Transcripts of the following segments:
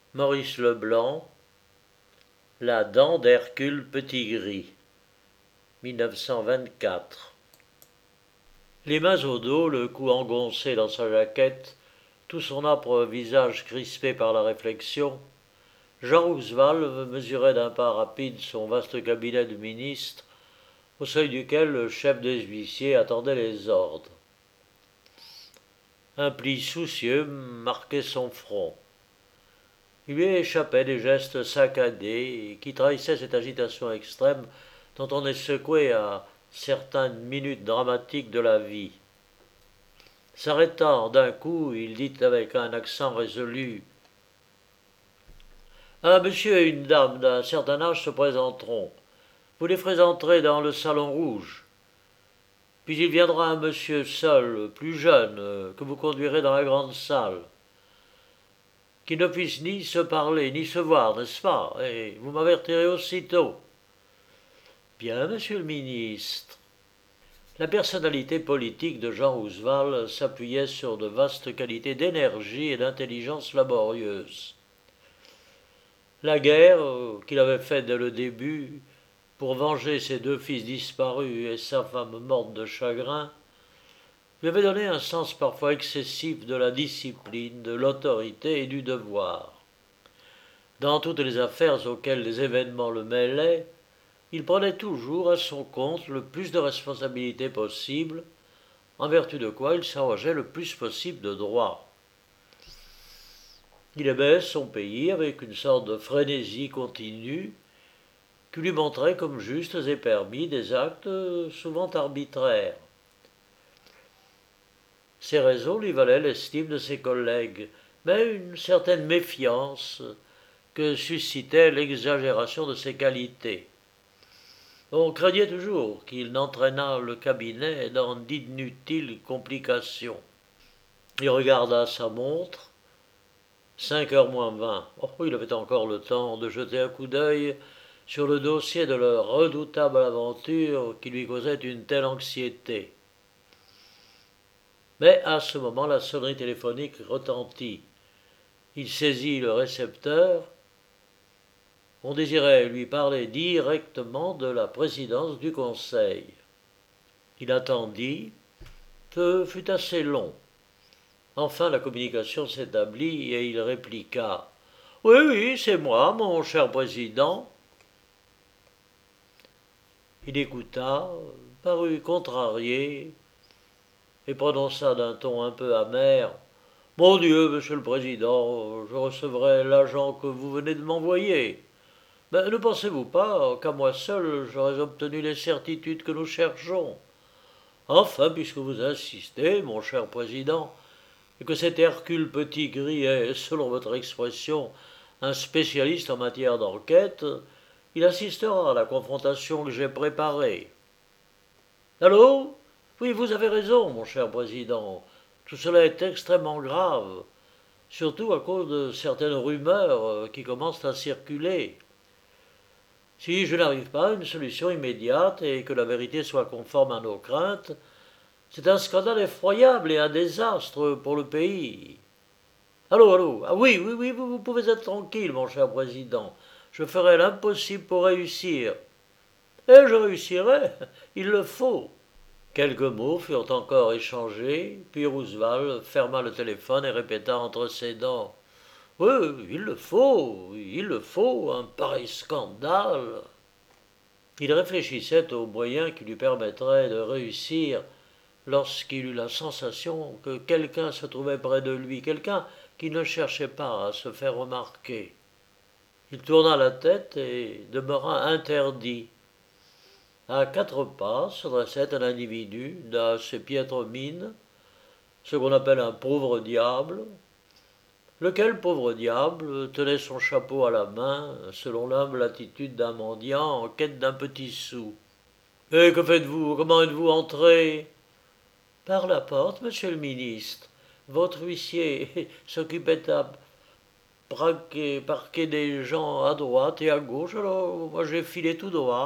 Maurice Leblanc, La dent d'Hercule Petitgris, 1924. Les mains au dos, le cou engoncé dans sa jaquette, tout son âpre visage crispé par la réflexion, Jean Rousseval mesurait d'un pas rapide son vaste cabinet de ministre, au seuil duquel le chef des huissiers attendait les ordres. Un pli soucieux marquait son front. Il lui échappait des gestes saccadés qui trahissaient cette agitation extrême dont on est secoué à certaines minutes dramatiques de la vie. S'arrêtant d'un coup, il dit avec un accent résolu: Un monsieur et une dame d'un certain âge se présenteront. Vous les ferez entrer dans le salon rouge. Puis il viendra un monsieur seul, plus jeune, que vous conduirez dans la grande salle. Qui ne puisse ni se parler, ni se voir, n'est-ce pas? Et vous m'avertirez aussitôt. Bien, monsieur le ministre. La personnalité politique de Jean Rousseval s'appuyait sur de vastes qualités d'énergie et d'intelligence laborieuse. La guerre, qu'il avait faite dès le début, pour venger ses deux fils disparus et sa femme morte de chagrin, lui avait donné un sens parfois excessif de la discipline, de l'autorité et du devoir. Dans toutes les affaires auxquelles les événements le mêlaient, il prenait toujours à son compte le plus de responsabilités possible, en vertu de quoi il s'arrogeait le plus possible de droits. Il aimait son pays avec une sorte de frénésie continue qui lui montrait comme justes et permis des actes souvent arbitraires. Ces raisons lui valaient l'estime de ses collègues, mais une certaine méfiance que suscitait l'exagération de ses qualités. On craignait toujours qu'il n'entraînât le cabinet dans d'inutiles complications. Il regarda sa montre. 5 heures moins 20. Oh, il avait encore le temps de jeter un coup d'œil sur le dossier de leur redoutable aventure qui lui causait une telle anxiété. Mais à ce moment, la sonnerie téléphonique retentit. Il saisit le récepteur. On désirait lui parler directement de la présidence du Conseil. Il attendit. Ce fut assez long. Enfin, la communication s'établit et il répliqua: « Oui, oui, c'est moi, mon cher président. » Il écouta, parut contrarié, et prononça d'un ton un peu amer: « Mon Dieu, monsieur le président, je recevrai l'agent que vous venez de m'envoyer. Mais ne pensez-vous pas qu'à moi seul j'aurais obtenu les certitudes que nous cherchons? Enfin, puisque vous insistez, mon cher président, et que cet Hercule Petitgris est, selon votre expression, un spécialiste en matière d'enquête, il assistera à la confrontation que j'ai préparée. » Allô? Oui, vous avez raison, mon cher président. Tout cela est extrêmement grave, surtout à cause de certaines rumeurs qui commencent à circuler. Si je n'arrive pas à une solution immédiate et que la vérité soit conforme à nos craintes, c'est un scandale effroyable et un désastre pour le pays. Allô, allô. Ah oui, oui, oui, vous pouvez être tranquille, mon cher président. Je ferai l'impossible pour réussir. Et je réussirai. Il le faut. Quelques mots furent encore échangés, puis Roosevelt ferma le téléphone et répéta entre ses dents: « Oui, il le faut, un pareil scandale. » Il réfléchissait aux moyens qui lui permettraient de réussir lorsqu'il eut la sensation que quelqu'un se trouvait près de lui, quelqu'un qui ne cherchait pas à se faire remarquer. Il tourna la tête et demeura interdit. À 4 pas se dressait un individu d'assez piètre mine, ce qu'on appelle un pauvre diable, lequel pauvre diable tenait son chapeau à la main, selon l'humble attitude d'un mendiant en quête d'un petit sou. « Et que faites-vous? Comment êtes-vous entré? » »« Par la porte, monsieur le ministre. Votre huissier s'occupait à parquer des gens à droite et à gauche, alors moi j'ai filé tout droit. »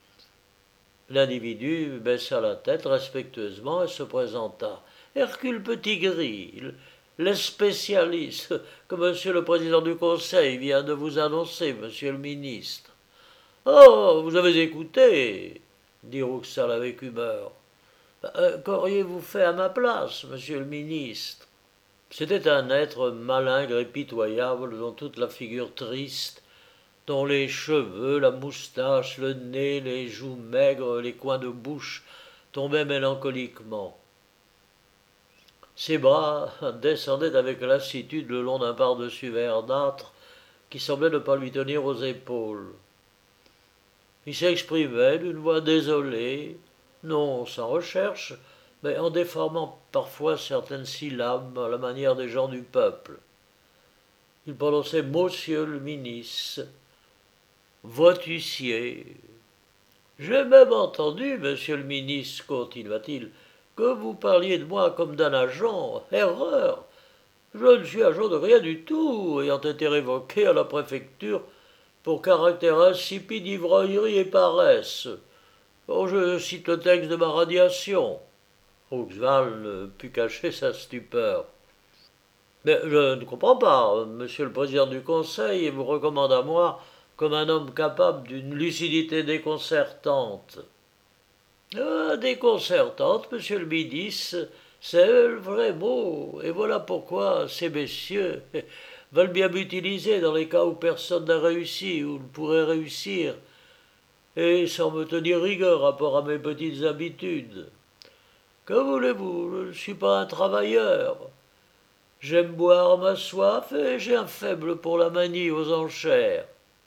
L'individu baissa la tête respectueusement et se présenta. « Hercule Petitgris, les spécialistes que monsieur le président du conseil vient de vous annoncer, monsieur le ministre. Oh, vous avez écouté, dit Rouxal avec humeur. Qu'auriez-vous fait à ma place, monsieur le ministre? C'était un être malingre et pitoyable dont toute la figure triste, dont les cheveux, la moustache, le nez, les joues maigres, les coins de bouche tombaient mélancoliquement. Ses bras descendaient avec lassitude le long d'un pardessus verdâtre qui semblait ne pas lui tenir aux épaules. Il s'exprimait d'une voix désolée, non sans recherche, mais en déformant parfois certaines syllabes à la manière des gens du peuple. Il prononçait Monsieur le ministre, votussier. J'ai même entendu, monsieur le ministre, continua-t-il, que vous parliez de moi comme d'un agent. Erreur. Je ne suis agent de rien du tout, ayant été révoqué à la préfecture pour caractère insipide, ivrognerie et paresse. Oh, je cite le texte de ma radiation. Rouxval ne put cacher sa stupeur. Mais je ne comprends pas. Monsieur le président du conseil vous recommande à moi comme un homme capable d'une lucidité déconcertante. Déconcertante, monsieur le ministre, c'est le vrai mot, et voilà pourquoi ces messieurs veulent bien m'utiliser dans les cas où personne n'a réussi ou ne pourrait réussir, et sans me tenir rigueur rapport à mes petites habitudes. Que voulez-vous, je ne suis pas un travailleur. J'aime boire ma soif et j'ai un faible pour la manie aux enchères.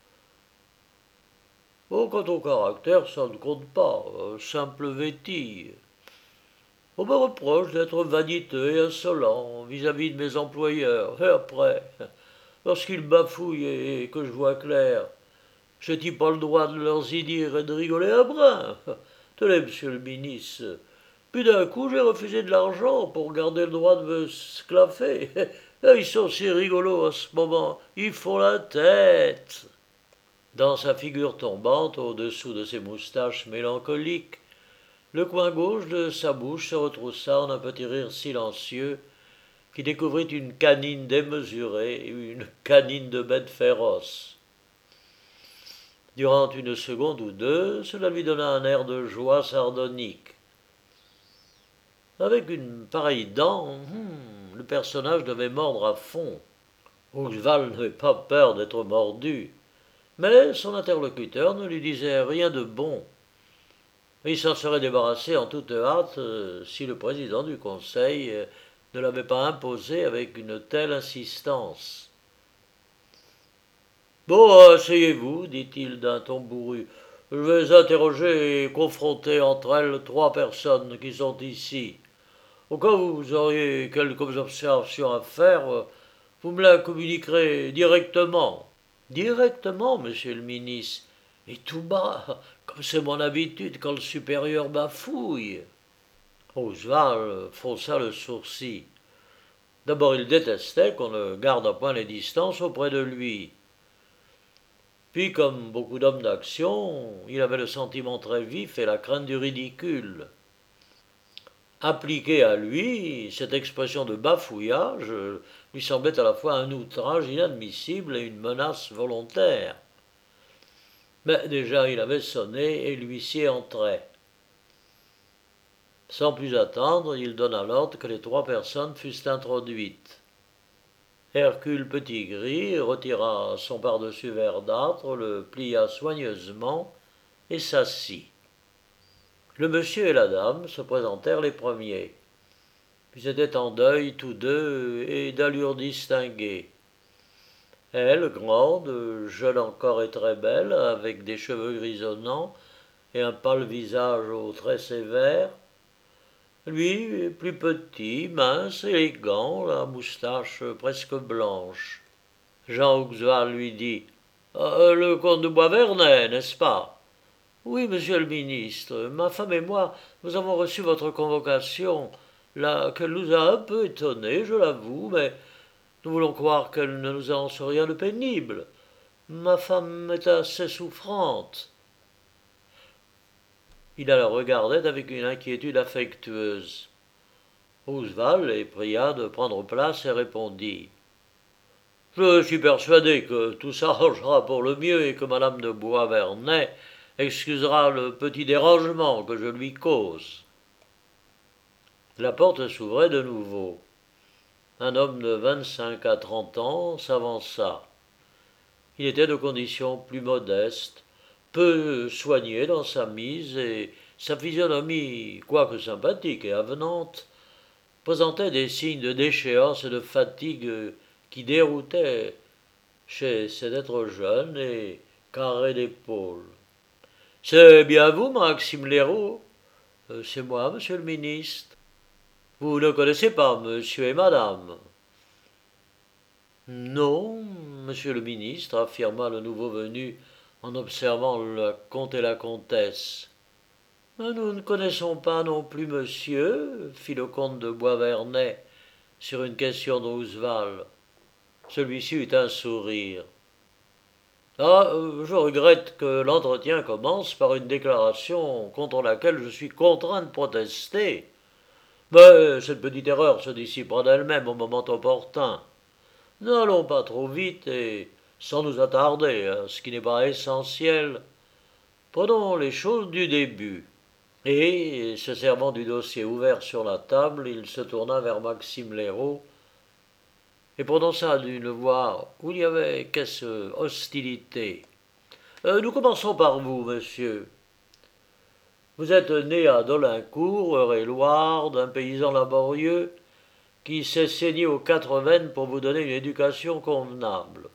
Oh, quant au caractère, ça ne compte pas, simple vétille. On me reproche d'être vaniteux et insolent vis-à-vis de mes employeurs, et après, lorsqu'ils bafouillent et que je vois clair, j'ai-il pas le droit de leur y dire et de rigoler un brin? Tenez, monsieur le ministre, puis d'un coup j'ai refusé de l'argent pour garder le droit de me sclaffer. Ils sont si rigolos en ce moment, ils font la tête. Dans sa figure tombante, au-dessous de ses moustaches mélancoliques, le coin gauche de sa bouche se retroussa en un petit rire silencieux qui découvrit une canine démesurée, une canine de bête féroce. Durant une seconde ou deux, cela lui donna un air de joie sardonique. Avec une pareille dent, le personnage devait mordre à fond. Rouxval n'avait pas peur d'être mordu, mais son interlocuteur ne lui disait rien de bon. Il s'en serait débarrassé en toute hâte si le président du conseil ne l'avait pas imposé avec une telle insistance. Bon, asseyez-vous, dit-il d'un ton bourru. Je vais interroger et confronter entre elles 3 personnes qui sont ici. Au cas où vous auriez quelques observations à faire, vous me la communiquerez directement. Directement, monsieur le ministre, et tout bas, comme c'est mon habitude quand le supérieur bafouille. Oswald fronça le sourcil. D'abord, il détestait qu'on ne garde à point les distances auprès de lui. Puis, comme beaucoup d'hommes d'action, il avait le sentiment très vif et la crainte du ridicule. Appliquée à lui, cette expression de bafouillage lui semblait à la fois un outrage inadmissible et une menace volontaire. Mais déjà il avait sonné et l'huissier entrait. Sans plus attendre, il donna l'ordre que les 3 personnes fussent introduites. Hercule Petitgris retira son pardessus verdâtre, le plia soigneusement et s'assit. Le monsieur et la dame se présentèrent les premiers. Ils étaient en deuil tous deux et d'allure distinguée. Elle, grande, jeune encore et très belle, avec des cheveux grisonnants et un pâle visage aux traits sévères. Lui, plus petit, mince, élégant, la moustache presque blanche. Jean Rouxval lui dit le comte de Boisvernet, n'est-ce pas? Oui, monsieur le ministre, ma femme et moi, nous avons reçu votre convocation, laquelle nous a un peu étonnés, je l'avoue, mais nous voulons croire qu'elle ne nous annonce rien de pénible. Ma femme est assez souffrante. Il la regardait avec une inquiétude affectueuse. Roosevelt les pria de prendre place et répondit: « Je suis persuadé que tout s'arrangera pour le mieux et que madame de Boisvernet excusera le petit dérangement que je lui cause. » La porte s'ouvrait de nouveau. Un homme de 25 à 30 ans s'avança. Il était de condition plus modeste, peu soigné dans sa mise, et sa physionomie, quoique sympathique et avenante, présentait des signes de déchéance et de fatigue qui déroutaient chez cet être jeune et carré d'épaules. « C'est bien vous, Maxime Léraud ?»« C'est moi, monsieur le ministre. »« Vous ne connaissez pas monsieur et madame ?»« Non, monsieur le ministre, » affirma le nouveau venu en observant le comte et la comtesse. « Nous ne connaissons pas non plus monsieur, » fit le comte de Boisvernet sur une question de Roosevelt. Celui-ci eut un sourire. « Ah, je regrette que l'entretien commence par une déclaration contre laquelle je suis contraint de protester. Mais cette petite erreur se dissipera d'elle-même au moment opportun. N'allons pas trop vite et, sans nous attarder à ce qui n'est pas essentiel, prenons les choses du début. » Et, se servant du dossier ouvert sur la table, il se tourna vers Maxime Léraud et prononça d'une voix où il y avait hostilité. « Nous commençons par vous, monsieur. Vous êtes né à Dolincourt, Eure-et-Loir, d'un paysan laborieux qui s'est saigné aux 4 veines pour vous donner une éducation convenable.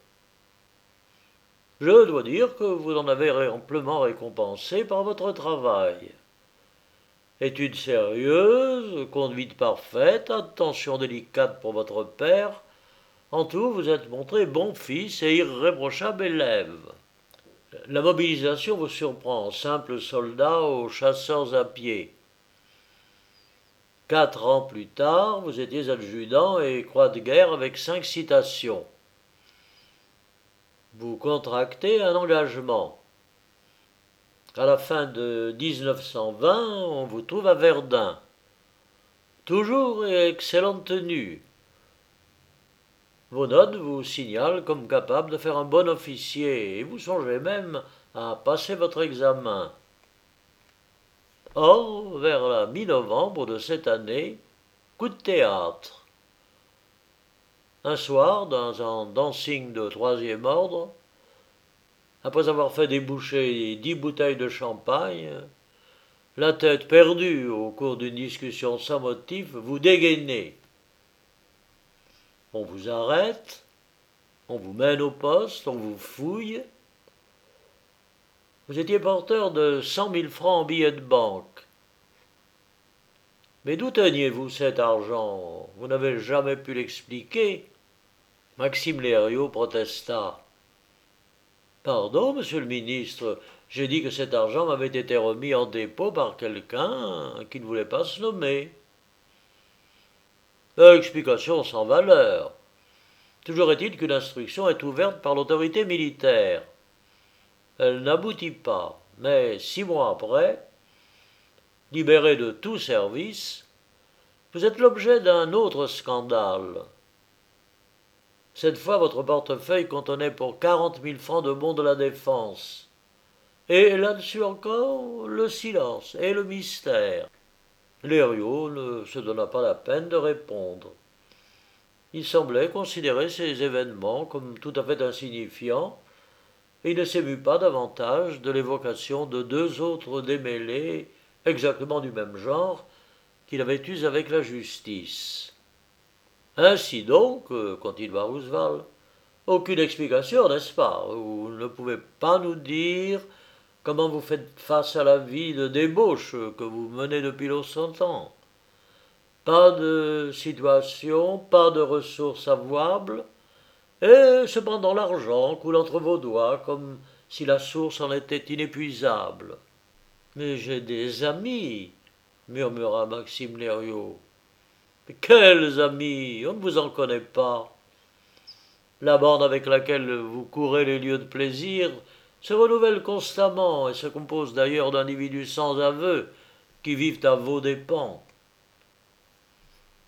Je dois dire que vous en avez amplement récompensé par votre travail. Études sérieuses, conduite parfaite, attention délicate pour votre père, en tout, vous êtes montré bon fils et irréprochable élève. La mobilisation vous surprend, simple soldat aux chasseurs à pied. 4 ans plus tard, vous étiez adjudant et croix de guerre avec 5 citations. Vous contractez un engagement. À la fin de 1920, on vous trouve à Verdun. Toujours excellente tenue. Vos notes vous signalent comme capable de faire un bon officier, et vous songez même à passer votre examen. Or, vers la mi-novembre de cette année, coup de théâtre. Un soir, dans un dancing de 3e ordre, après avoir fait déboucher 10 bouteilles de champagne, la tête perdue au cours d'une discussion sans motif, vous dégainez. On vous arrête, on vous mène au poste, on vous fouille. Vous étiez porteur de 100 000 francs en billets de banque. Mais d'où teniez-vous cet argent? Vous n'avez jamais pu l'expliquer. Maxime Léraud protesta. Pardon, monsieur le ministre, j'ai dit que cet argent m'avait été remis en dépôt par quelqu'un qui ne voulait pas se nommer. Explication sans valeur. Toujours est-il qu'une instruction est ouverte par l'autorité militaire. Elle n'aboutit pas, mais 6 mois après, libéré de tout service, vous êtes l'objet d'un autre scandale. Cette fois, votre portefeuille contenait pour 40 000 francs de bons de la défense. Et là-dessus encore, le silence et le mystère. Léraud ne se donna pas la peine de répondre. Il semblait considérer ces événements comme tout à fait insignifiants, et il ne s'émut pas davantage de l'évocation de 2 autres démêlés exactement du même genre qu'il avait eus avec la justice. Ainsi donc, continua Roosevelt, aucune explication, n'est-ce pas? Vous ne pouvez pas nous dire comment vous faites face à la vie de débauche que vous menez depuis longtemps. Pas de situation, pas de ressources avouables, et cependant l'argent coule entre vos doigts comme si la source en était inépuisable. Mais j'ai des amis, murmura Maxime Léraud. Mais quels amis? On ne vous en connaît pas. La bande avec laquelle vous courez les lieux de plaisir se renouvelle constamment et se compose d'ailleurs d'individus sans aveu qui vivent à vos dépens.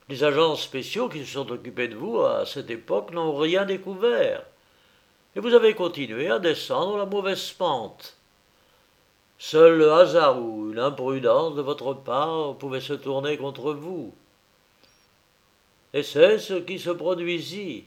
Les agents spéciaux qui se sont occupés de vous à cette époque n'ont rien découvert. Et vous avez continué à descendre la mauvaise pente. Seul le hasard ou une imprudence de votre part pouvait se tourner contre vous. Et c'est ce qui se produisit.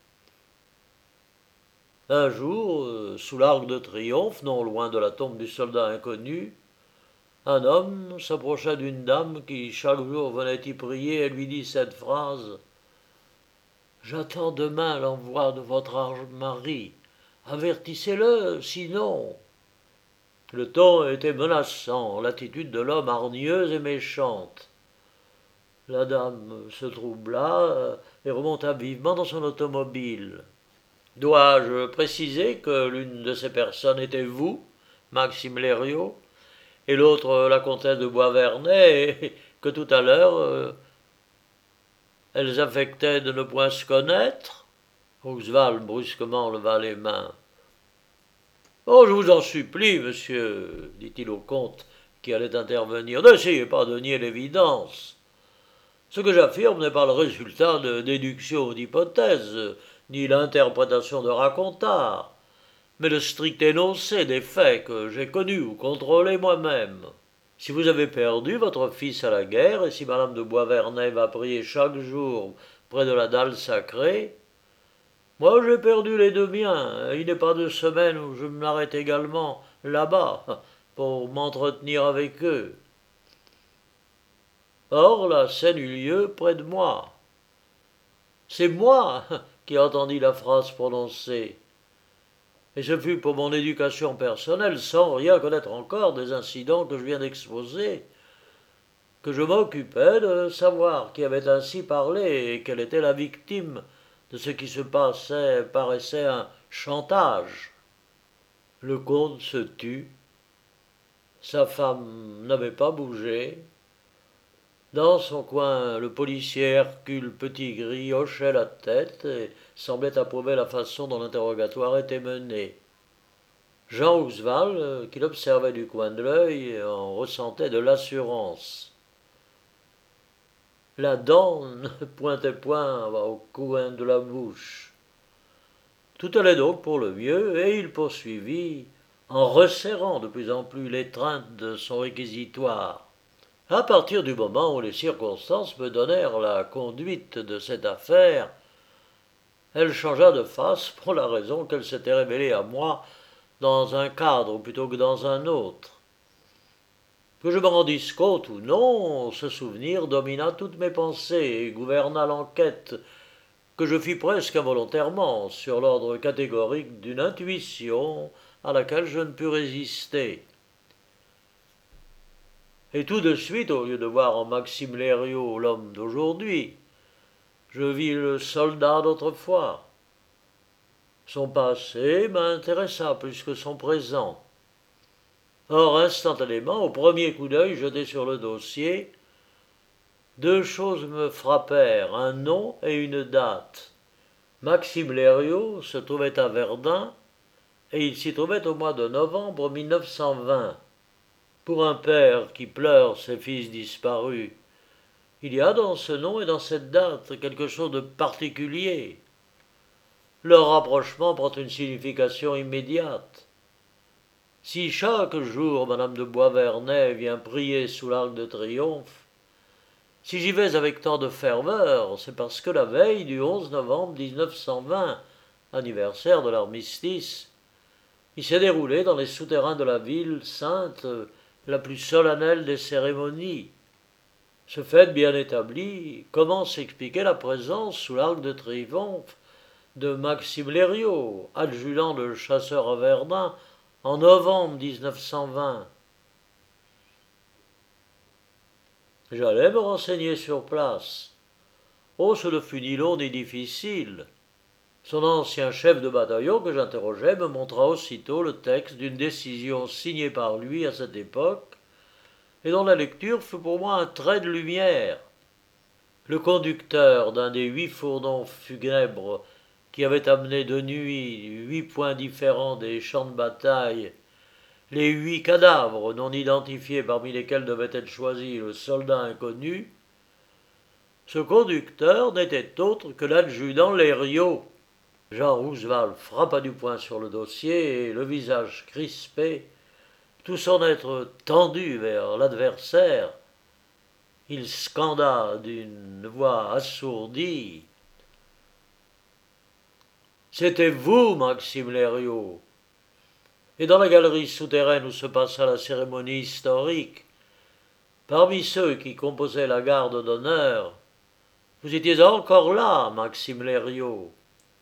Un jour, sous l'Arc de Triomphe, non loin de la tombe du soldat inconnu, un homme s'approcha d'une dame qui chaque jour venait y prier et lui dit cette phrase: J'attends demain l'envoi de votre mari. Avertissez-le, sinon. Le ton était menaçant, l'attitude de l'homme hargneuse et méchante. La dame se troubla et remonta vivement dans son automobile. Dois-je préciser que l'une de ces personnes était vous, Maxime Lériot, et l'autre la comtesse de Boisvernet, et que tout à l'heure elles affectaient de ne point se connaître? Roxval brusquement leva les mains. Oh, je vous en supplie, monsieur, dit-il au comte qui allait intervenir, n'essayez pas de nier l'évidence. Ce que j'affirme n'est pas le résultat de déduction ou d'hypothèse, ni l'interprétation de racontars, mais le strict énoncé des faits que j'ai connus ou contrôlés moi-même. Si vous avez perdu votre fils à la guerre, et si madame de Boisvernet va prier chaque jour près de la dalle sacrée, moi j'ai perdu les deux miens, et il n'est pas de semaine où je m'arrête également là-bas pour m'entretenir avec eux. Or la scène eut lieu près de moi. C'est moi qui entendis la phrase prononcée. Et ce fut pour mon éducation personnelle, sans rien connaître encore des incidents que je viens d'exposer, que je m'occupais de savoir qui avait ainsi parlé et quelle était la victime de ce qui se paraissait un chantage. Le comte se tut. Sa femme n'avait pas bougé. Dans son coin, le policier Hercule Petitgris hochait la tête et semblait approuver la façon dont l'interrogatoire était mené. Jean Rousseval, qui l'observait du coin de l'œil, en ressentait de l'assurance. La dent ne pointait point au coin de la bouche. Tout allait donc pour le mieux, et il poursuivit, en resserrant de plus en plus l'étreinte de son réquisitoire. À partir du moment où les circonstances me donnèrent la conduite de cette affaire, elle changea de face pour la raison qu'elle s'était révélée à moi dans un cadre plutôt que dans un autre. Que je me rendisse compte ou non, ce souvenir domina toutes mes pensées et gouverna l'enquête que je fis presque involontairement sur l'ordre catégorique d'une intuition à laquelle je ne pus résister. Et tout de suite, au lieu de voir en Maxime Lériot l'homme d'aujourd'hui, je vis le soldat d'autrefois. Son passé m'intéressa plus que son présent. Or, instantanément, au premier coup d'œil jeté sur le dossier, deux choses me frappèrent, un nom et une date. Maxime Lériot se trouvait à Verdun, et il s'y trouvait au mois de novembre 1920. Pour un père qui pleure ses fils disparus, il y a dans ce nom et dans cette date quelque chose de particulier. Leur rapprochement prend une signification immédiate. Si chaque jour madame de Boisvernet vient prier sous l'Arc de Triomphe, si j'y vais avec tant de ferveur, c'est parce que la veille du 11 novembre 1920, anniversaire de l'armistice, il s'est déroulé dans les souterrains de la ville sainte la plus solennelle des cérémonies. Ce fait bien établi, comment s'expliquer la présence sous l'Arc de Triomphe de Maxime Lériot, adjudant de chasseur à Verdun, en novembre 1920. J'allais me renseigner sur place. Oh, ce ne fut ni long ni difficile. Son ancien chef de bataillon que j'interrogeais me montra aussitôt le texte d'une décision signée par lui à cette époque, et dont la lecture fut pour moi un trait de lumière. Le conducteur d'un des 8 fourgons funèbres qui avaient amené de nuit 8 points différents des champs de bataille, les 8 cadavres non identifiés parmi lesquels devait être choisi le soldat inconnu, Ce conducteur n'était autre que l'adjudant Leriot. Jean Rousseval frappa du poing sur le dossier et, le visage crispé, tout son être tendu vers l'adversaire, il scanda d'une voix assourdie: « C'était vous, Maxime Leriot !» Et dans la galerie souterraine où se passa la cérémonie historique, parmi ceux qui composaient la garde d'honneur, vous étiez encore là, Maxime Leriot.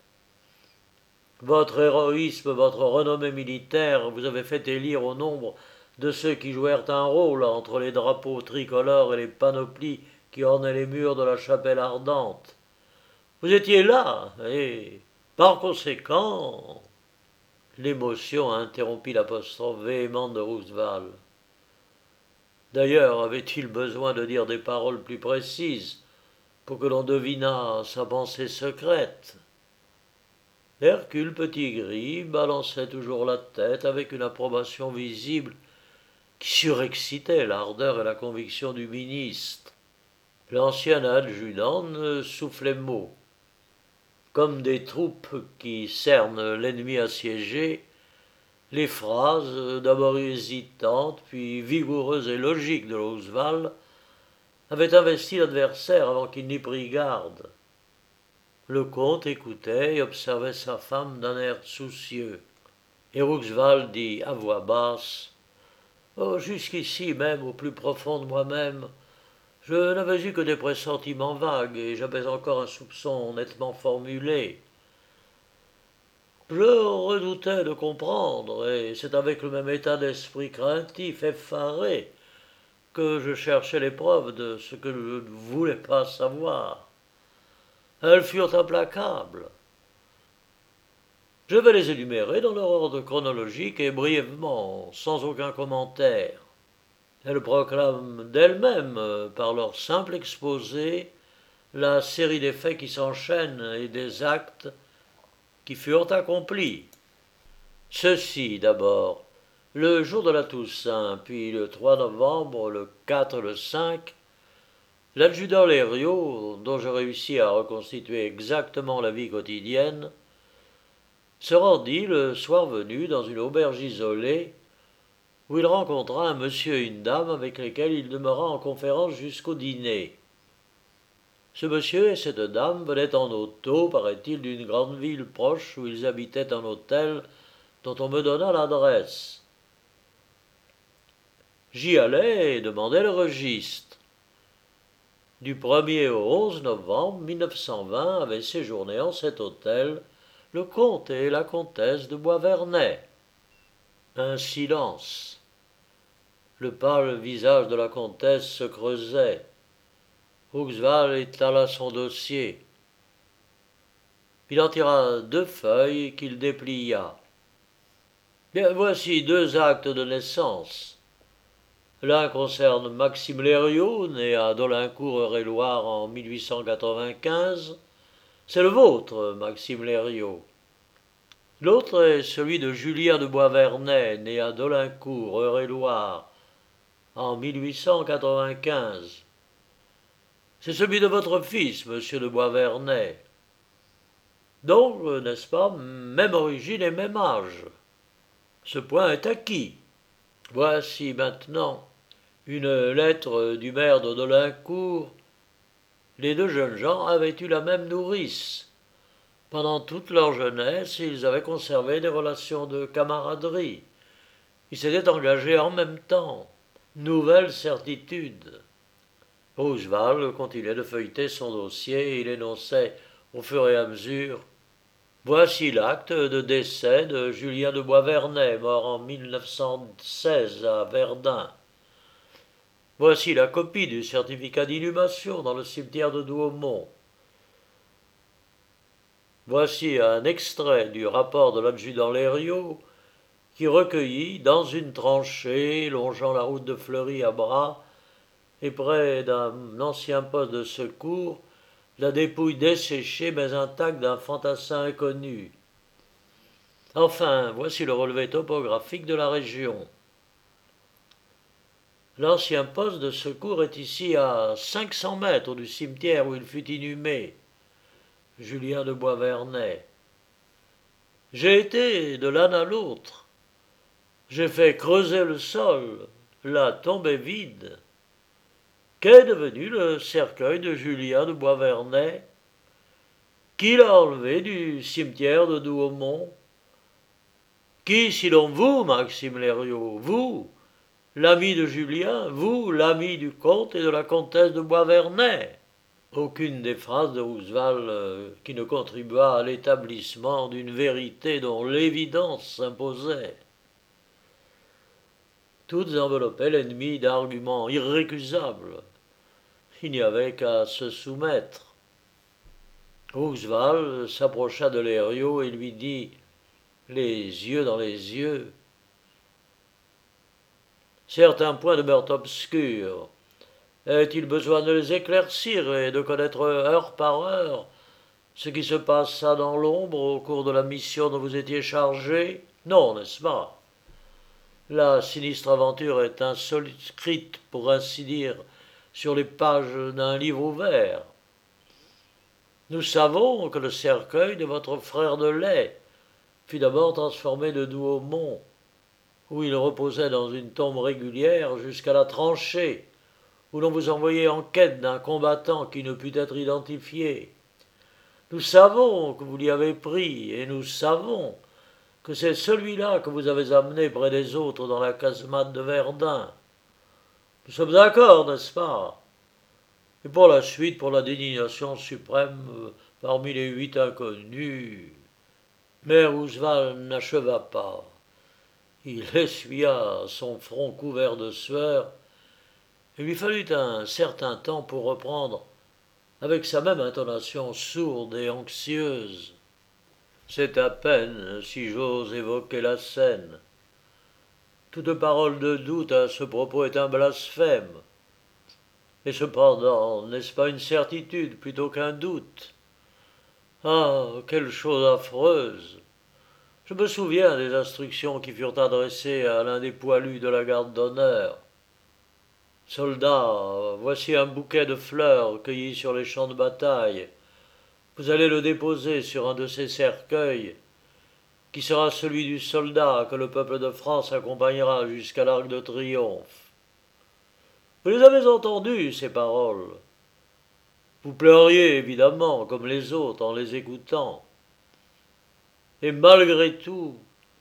Votre héroïsme, votre renommée militaire vous avez fait élire au nombre de ceux qui jouèrent un rôle entre les drapeaux tricolores et les panoplies qui ornaient les murs de la chapelle ardente. Vous étiez là, et, par conséquent, l'émotion interrompit l'apostrophe véhémente de Rousseval. D'ailleurs, avait-il besoin de dire des paroles plus précises pour que l'on devinât sa pensée secrète? Hercule Petit-Gris balançait toujours la tête avec une approbation visible qui surexcitait l'ardeur et la conviction du ministre. L'ancien adjudant ne soufflait mot. Comme des troupes qui cernent l'ennemi assiégé, les phrases, d'abord hésitantes, puis vigoureuses et logiques de Roosevelt, avaient investi l'adversaire avant qu'il n'y prît garde. Le comte écoutait et observait sa femme d'un air soucieux. Et Roosevelt dit à voix basse: « Oh, jusqu'ici, même au plus profond de moi-même, je n'avais eu que des pressentiments vagues et j'avais encore un soupçon nettement formulé. Je redoutais de comprendre, et c'est avec le même état d'esprit craintif, effaré, que je cherchais les preuves de ce que je ne voulais pas savoir. Elles furent implacables. Je vais les énumérer dans leur ordre chronologique et brièvement, sans aucun commentaire. Elles proclament d'elles-mêmes, par leur simple exposé, la série des faits qui s'enchaînent et des actes qui furent accomplis. Ceci d'abord. Le jour de la Toussaint, puis le 3 novembre, le 4 et le 5, l'adjudant Leriot, dont je réussis à reconstituer exactement la vie quotidienne, se rendit le soir venu dans une auberge isolée où il rencontra un monsieur et une dame avec lesquels il demeura en conférence jusqu'au dîner. Ce monsieur et cette dame venaient en auto, paraît-il, d'une grande ville proche où ils habitaient un hôtel dont on me donna l'adresse. J'y allai et demandai le registre. Du 1er au 11 novembre 1920 avaient séjourné en cet hôtel le comte et la comtesse de Boisvernet. Un silence. Le pâle visage de la comtesse se creusait. Roosevelt étala son dossier. Il en tira 2 feuilles qu'il déplia. Bien, voici 2 actes de naissance. L'un concerne Maxime Leriot, né à Dolincourt, Eure-et-Loir en 1895. C'est le vôtre, Maxime Leriot. L'autre est celui de Julien de Boisvernet, né à Dolincourt, Eure-et-Loir, en 1895. C'est celui de votre fils, monsieur de Boisvernet. Donc, n'est-ce pas, même origine et même âge. Ce point est acquis. Voici maintenant une lettre du maire de Dolincourt. Les 2 jeunes gens avaient eu la même nourrice. Pendant toute leur jeunesse, ils avaient conservé des relations de camaraderie. Ils s'étaient engagés en même temps. Nouvelle certitude. Roosevelt continuait de feuilleter son dossier et il énonçait au fur et à mesure: « Voici l'acte de décès de Julien de Boisvernet, mort en 1916 à Verdun. Voici la copie du certificat d'inhumation dans le cimetière de Douaumont. Voici un extrait du rapport de l'adjudant Leriot qui recueillit dans une tranchée longeant la route de Fleury à Bras et près d'un ancien poste de secours la dépouille desséchée mais intacte d'un fantassin inconnu. Enfin, voici le relevé topographique de la région. L'ancien poste de secours est ici à 500 mètres du cimetière où il fut inhumé. Julien de Boisvernet. J'ai été de l'un à l'autre. J'ai fait creuser le sol. La tombe est vide. Qu'est devenu le cercueil de Julien de Boisvernet? Qui l'a enlevé du cimetière de Douaumont? Qui, sinon vous, Maxime Lériot, vous, l'ami de Julien, vous, l'ami du comte et de la comtesse de Boisvernet? Aucune des phrases de Roosevelt qui ne contribua à l'établissement d'une vérité dont l'évidence s'imposait. Toutes enveloppaient l'ennemi d'arguments irrécusables. Il n'y avait qu'à se soumettre. Roosevelt s'approcha de Lériot et lui dit, les yeux dans les yeux, certains points demeurent obscurs. Est-il besoin de les éclaircir et de connaître heure par heure ce qui se passa dans l'ombre au cours de la mission dont vous étiez chargé? Non, n'est-ce pas? La sinistre aventure est inscrite, pour ainsi dire, sur les pages d'un livre ouvert. Nous savons que le cercueil de votre frère de lait fut d'abord transformé de Douaumont, où il reposait dans une tombe régulière, jusqu'à la tranchée, où l'on vous envoyait en quête d'un combattant qui ne put être identifié. Nous savons que vous l'y avez pris, et nous savons que c'est celui-là que vous avez amené près des autres dans la casemate de Verdun. Nous sommes d'accord, n'est-ce pas? Et pour la suite, pour la désignation suprême parmi les 8 inconnus. Mais Roosevelt n'acheva pas. Il essuya son front couvert de sueur. Il lui fallut un certain temps pour reprendre, avec sa même intonation sourde et anxieuse. C'est à peine si j'ose évoquer la scène. Toute parole de doute à ce propos est un blasphème. Et cependant, n'est-ce pas une certitude plutôt qu'un doute? Ah, quelle chose affreuse! Je me souviens des instructions qui furent adressées à l'un des poilus de la garde d'honneur. Soldat, voici un bouquet de fleurs cueillies sur les champs de bataille. Vous allez le déposer sur un de ces cercueils, qui sera celui du soldat que le peuple de France accompagnera jusqu'à l'Arc de Triomphe. Vous les avez entendues, ces paroles. Vous pleuriez, évidemment, comme les autres, en les écoutant. Et malgré tout,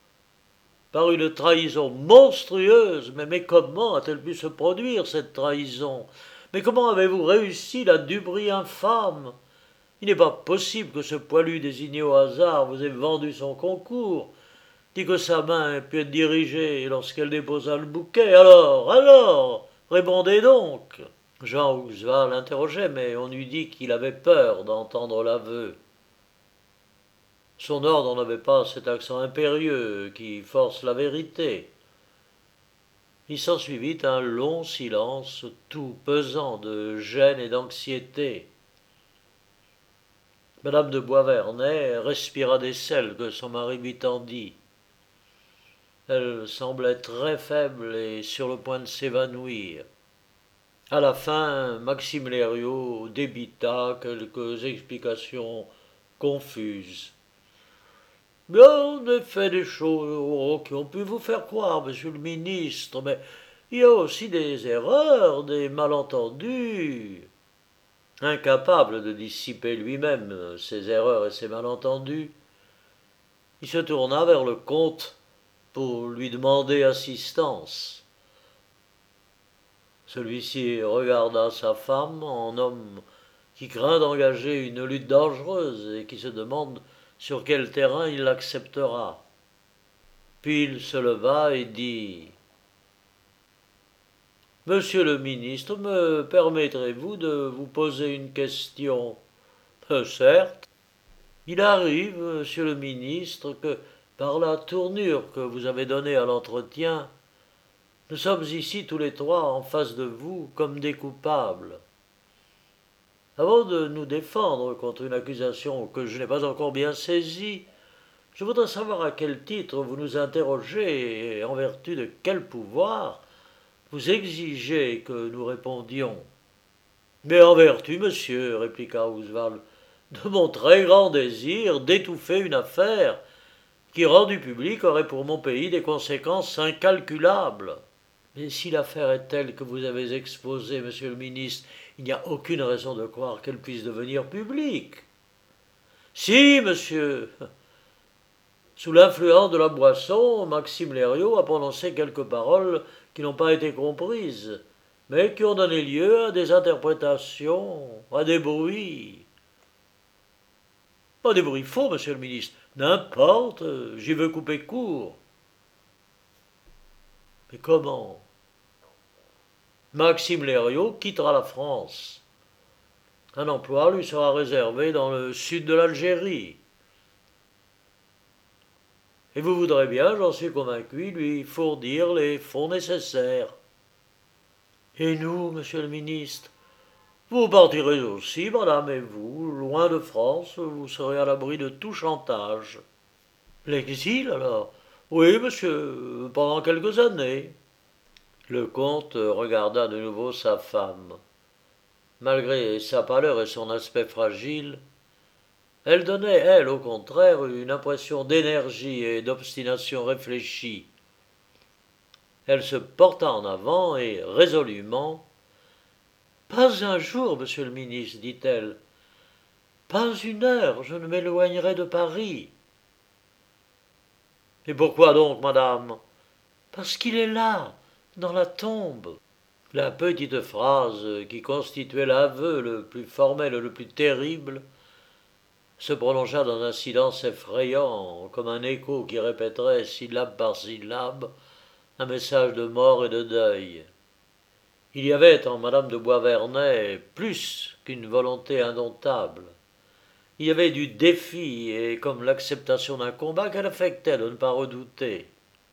par une trahison monstrueuse, mais comment a-t-elle pu se produire, cette trahison? Mais comment avez-vous réussi la duperie infâme? Il n'est pas possible que ce poilu désigné au hasard vous ait vendu son concours, dit que sa main ait pu être dirigée lorsqu'elle déposa le bouquet. Alors, répondez donc. Jean Roosevelt l'interrogeait, mais on eût dit qu'il avait peur d'entendre l'aveu. Son ordre n'avait pas cet accent impérieux qui force la vérité. Il s'ensuivit un long silence, tout pesant de gêne et d'anxiété. Madame de Boisvernet respira des sels que son mari lui tendit. Elle semblait très faible et sur le point de s'évanouir. À la fin, Maxime Lériot débita quelques explications confuses. Bien, en effet, des choses qui ont pu vous faire croire, monsieur le ministre, mais il y a aussi des erreurs, des malentendus. Incapable de dissiper lui-même ses erreurs et ses malentendus, il se tourna vers le comte pour lui demander assistance. Celui-ci regarda sa femme en homme qui craint d'engager une lutte dangereuse et qui se demande sur quel terrain il l'acceptera. Puis il se leva et dit « Monsieur le ministre, me permettrez-vous de vous poser une question ?»« Certes. Il arrive, monsieur le ministre, que par la tournure que vous avez donnée à l'entretien, nous sommes ici tous les trois en face de vous comme des coupables. Avant de nous défendre contre une accusation que je n'ai pas encore bien saisie, je voudrais savoir à quel titre vous nous interrogez et en vertu de quel pouvoir vous exigez que nous répondions. Mais en vertu, monsieur, répliqua Roosevelt, de mon très grand désir d'étouffer une affaire qui, rendue publique, aurait pour mon pays des conséquences incalculables. Mais si l'affaire est telle que vous avez exposée, monsieur le ministre, il n'y a aucune raison de croire qu'elle puisse devenir publique. Si, monsieur, sous l'influence de la boisson, Maxime Lériot a prononcé quelques paroles qui n'ont pas été comprises, mais qui ont donné lieu à des interprétations, à des bruits. Pas des bruits faux, monsieur le ministre. N'importe, j'y veux couper court. Mais comment? Maxime Lériot quittera la France. Un emploi lui sera réservé dans le sud de l'Algérie. Et vous voudrez bien, j'en suis convaincu, lui fournir les fonds nécessaires. Et nous, monsieur le ministre? Vous partirez aussi, madame, et vous, loin de France, vous serez à l'abri de tout chantage. L'exil, alors? Oui, monsieur, pendant quelques années. Le comte regarda de nouveau sa femme. Malgré sa pâleur et son aspect fragile, elle donnait, elle, au contraire, une impression d'énergie et d'obstination réfléchie. Elle se porta en avant et, résolument, « Pas un jour, monsieur le ministre, dit-elle. Pas une heure, je ne m'éloignerai de Paris. » Et pourquoi donc, madame? Parce qu'il est là, dans la tombe. La petite phrase qui constituait l'aveu le plus formel et le plus terrible se prolongea dans un silence effrayant, comme un écho qui répéterait, syllabe par syllabe, un message de mort et de deuil. Il y avait en madame de Boisvernet plus qu'une volonté indomptable. Il y avait du défi et comme l'acceptation d'un combat qu'elle affectait de ne pas redouter.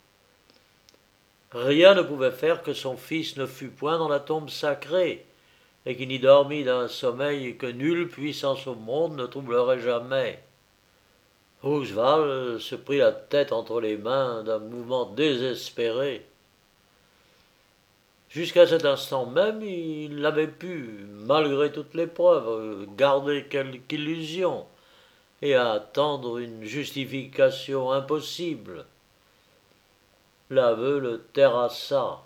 Rien ne pouvait faire que son fils ne fût point dans la tombe sacrée, et qu'il n'y dormît d'un sommeil que nulle puissance au monde ne troublerait jamais. Roosevelt se prit la tête entre les mains d'un mouvement désespéré. Jusqu'à cet instant même, il avait pu, malgré toute l'épreuve, garder quelque illusion et attendre une justification impossible. L'aveu le terrassa.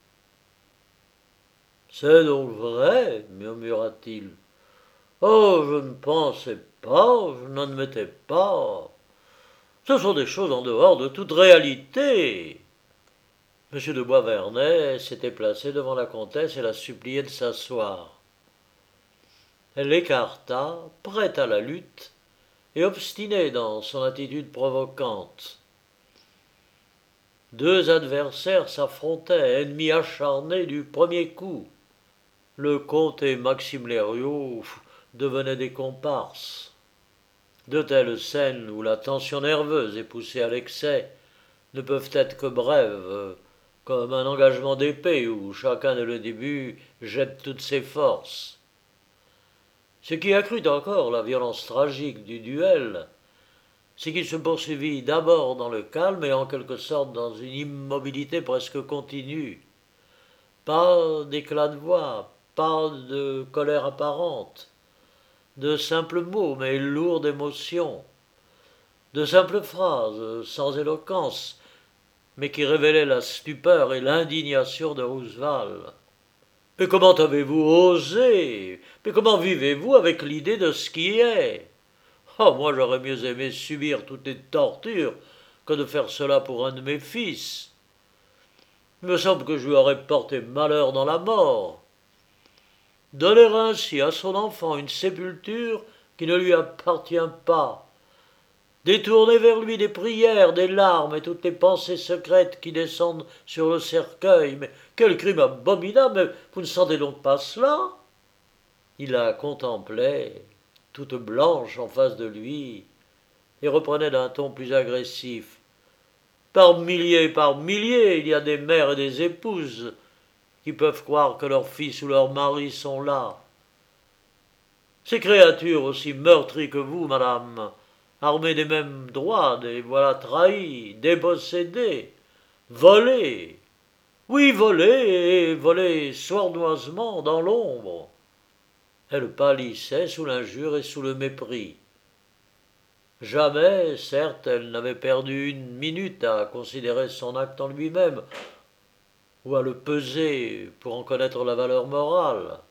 C'est donc vrai, murmura-t-il. Oh, je ne pensais pas, je n'admettais pas. Ce sont des choses en dehors de toute réalité. M. de Boisvernet s'était placé devant la comtesse et la suppliait de s'asseoir. Elle l'écarta, prête à la lutte, et obstinée dans son attitude provocante. Deux adversaires s'affrontaient, ennemis acharnés du premier coup. Le comte et Maxime Lériot devenaient des comparses. De telles scènes où la tension nerveuse est poussée à l'excès ne peuvent être que brèves, comme un engagement d'épée où chacun dès le début jette toutes ses forces. Ce qui accrut encore la violence tragique du duel, c'est qu'il se poursuivit d'abord dans le calme et en quelque sorte dans une immobilité presque continue. Pas d'éclat de voix, pas de colère apparente, de simples mots mais lourds d'émotion, de simples phrases sans éloquence, mais qui révélaient la stupeur et l'indignation de Roosevelt. Mais comment avez-vous osé? Mais comment vivez-vous avec l'idée de ce qui est? Oh, moi j'aurais mieux aimé subir toutes les tortures que de faire cela pour un de mes fils. Il me semble que je lui aurais porté malheur dans la mort. Donner ainsi à son enfant une sépulture qui ne lui appartient pas, détourner vers lui des prières, des larmes et toutes les pensées secrètes qui descendent sur le cercueil. Mais quel crime abominable! Mais vous ne sentez donc pas cela? Il la contemplait, toute blanche en face de lui, et reprenait d'un ton plus agressif. Par milliers, il y a des mères et des épouses qui peuvent croire que leurs fils ou leurs maris sont là. Ces créatures aussi meurtries que vous, madame, armées des mêmes droits, les voilà trahies, dépossédées, volées. Oui, voler, et voler sournoisement dans l'ombre. Elle pâlissait sous l'injure et sous le mépris. Jamais, certes, elle n'avait perdu une minute à considérer son acte en lui-même, ou à le peser pour en connaître la valeur morale.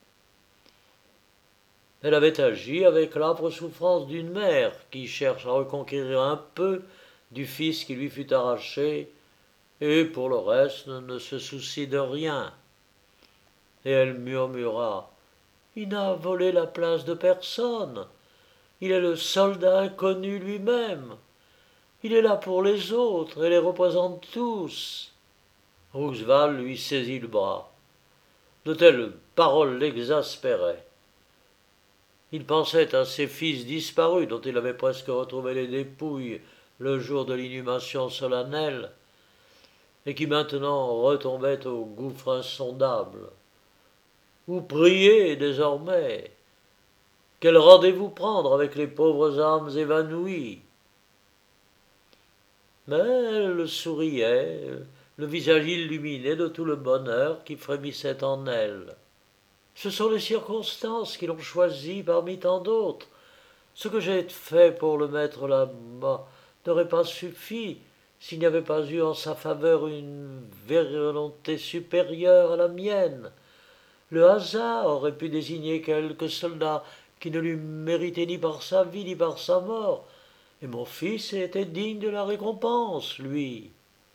Elle avait agi avec l'âpre souffrance d'une mère qui cherche à reconquérir un peu du fils qui lui fut arraché, et pour le reste ne se soucie de rien. Et elle murmura: Il n'a volé la place de personne. Il est le soldat inconnu lui-même. Il est là pour les autres et les représente tous. Roosevelt lui saisit le bras. De telles paroles l'exaspéraient. Il pensait à ses fils disparus dont il avait presque retrouvé les dépouilles le jour de l'inhumation solennelle et qui maintenant retombaient au gouffre insondable. Où prier désormais? Quel rendez-vous prendre avec les pauvres âmes évanouies? Mais elle souriait, le visage illuminé de tout le bonheur qui frémissait en elle. Ce sont les circonstances qui l'ont choisi parmi tant d'autres. Ce que j'ai fait pour le mettre là-bas n'aurait pas suffi s'il n'y avait pas eu en sa faveur une volonté supérieure à la mienne. Le hasard aurait pu désigner quelques soldats qui ne lui méritaient ni par sa vie ni par sa mort, et mon fils était digne de la récompense, lui.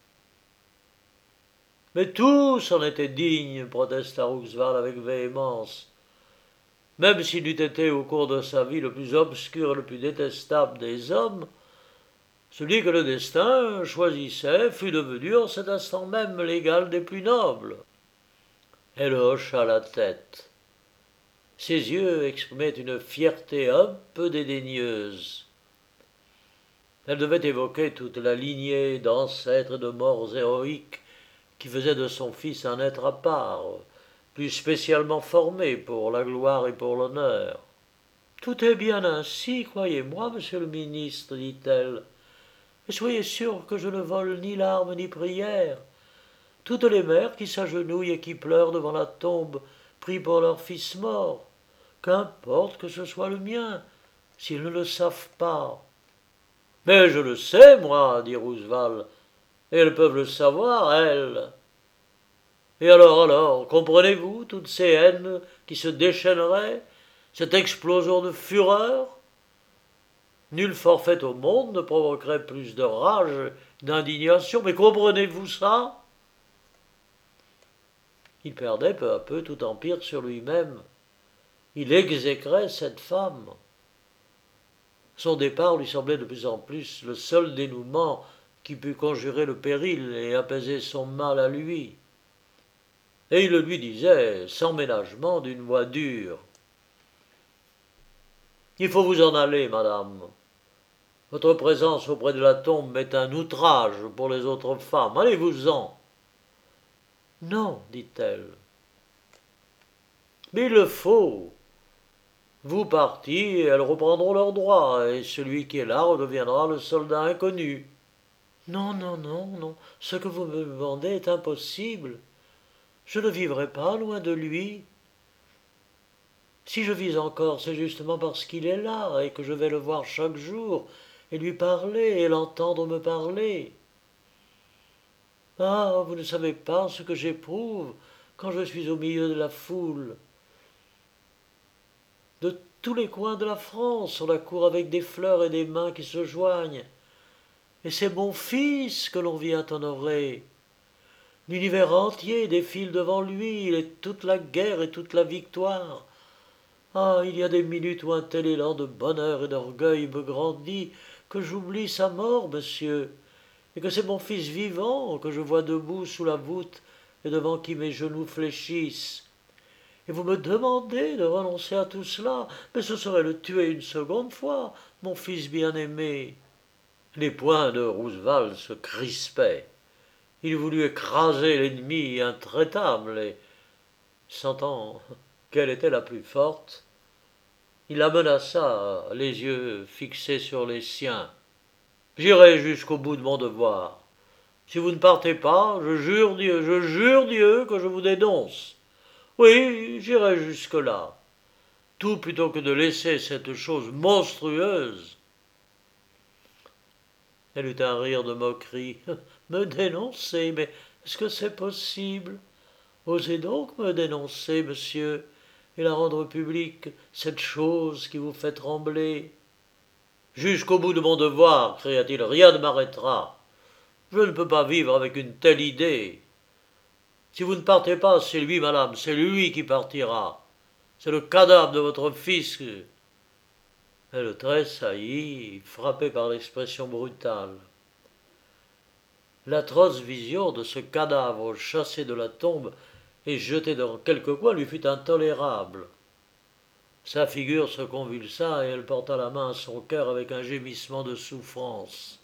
Mais tous en étaient dignes, protesta Roosevelt avec véhémence. Même s'il eût été au cours de sa vie le plus obscur et le plus détestable des hommes, celui que le destin choisissait fut devenu en cet instant même l'égal des plus nobles. Elle hocha la tête. Ses yeux exprimaient une fierté un peu dédaigneuse. Elle devait évoquer toute la lignée d'ancêtres et de morts héroïques qui faisaient de son fils un être à part, plus spécialement formé pour la gloire et pour l'honneur. Tout est bien ainsi, croyez-moi, monsieur le ministre, dit-elle, et soyez sûr que je ne vole ni larmes ni prières. Toutes les mères qui s'agenouillent et qui pleurent devant la tombe prient pour leur fils mort. Qu'importe que ce soit le mien, s'ils ne le savent pas. Mais je le sais, moi, dit Roosevelt, et elles peuvent le savoir, elles. Et alors, comprenez-vous toutes ces haines qui se déchaîneraient, cette explosion de fureur? Nul forfait au monde ne provoquerait plus de rage, d'indignation, mais comprenez-vous ça? Il perdait peu à peu tout empire sur lui-même. Il exécrait cette femme. Son départ lui semblait de plus en plus le seul dénouement qui pût conjurer le péril et apaiser son mal à lui. Et il le lui disait, sans ménagement, d'une voix dure. Il faut vous en aller, madame. Votre présence auprès de la tombe est un outrage pour les autres femmes. Allez-vous-en. Non, dit-elle. Mais il le faut. Vous partis, et elles reprendront leurs droits, et celui qui est là redeviendra le soldat inconnu. Non, non, non, non, ce que vous me demandez est impossible. Je ne vivrai pas loin de lui. Si je vis encore, c'est justement parce qu'il est là, et que je vais le voir chaque jour, et lui parler, et l'entendre me parler. Ah, vous ne savez pas ce que j'éprouve quand je suis au milieu de la foule. De tous les coins de la France, on la court avec des fleurs et des mains qui se joignent. Et c'est mon fils que l'on vient honorer. L'univers entier défile devant lui, il est toute la guerre et toute la victoire. Ah, il y a des minutes où un tel élan de bonheur et d'orgueil me grandit que j'oublie sa mort, monsieur, et que c'est mon fils vivant que je vois debout sous la voûte et devant qui mes genoux fléchissent. Et vous me demandez de renoncer à tout cela, mais ce serait le tuer une seconde fois, mon fils bien-aimé. Les poings de Roosevelt se crispaient. Il voulut écraser l'ennemi intraitable et, sentant qu'elle était la plus forte, il la menaça, les yeux fixés sur les siens. J'irai jusqu'au bout de mon devoir. Si vous ne partez pas, je jure Dieu que je vous dénonce. Oui, j'irai jusque-là. Tout plutôt que de laisser cette chose monstrueuse. » Elle eut un rire de moquerie. « Me dénoncer, mais est-ce que c'est possible? Osez donc me dénoncer, monsieur, et la rendre publique, cette chose qui vous fait trembler. » « Jusqu'au bout de mon devoir, cria-t-il, rien ne m'arrêtera. Je ne peux pas vivre avec une telle idée. Si vous ne partez pas, c'est lui, madame, c'est lui qui partira. C'est le cadavre de votre fils. » Elle tressaillit, frappée par l'expression brutale. L'atroce vision de ce cadavre chassé de la tombe et jeté dans quelque coin lui fut intolérable. Sa figure se convulsa et elle porta la main à son cœur avec un gémissement de souffrance.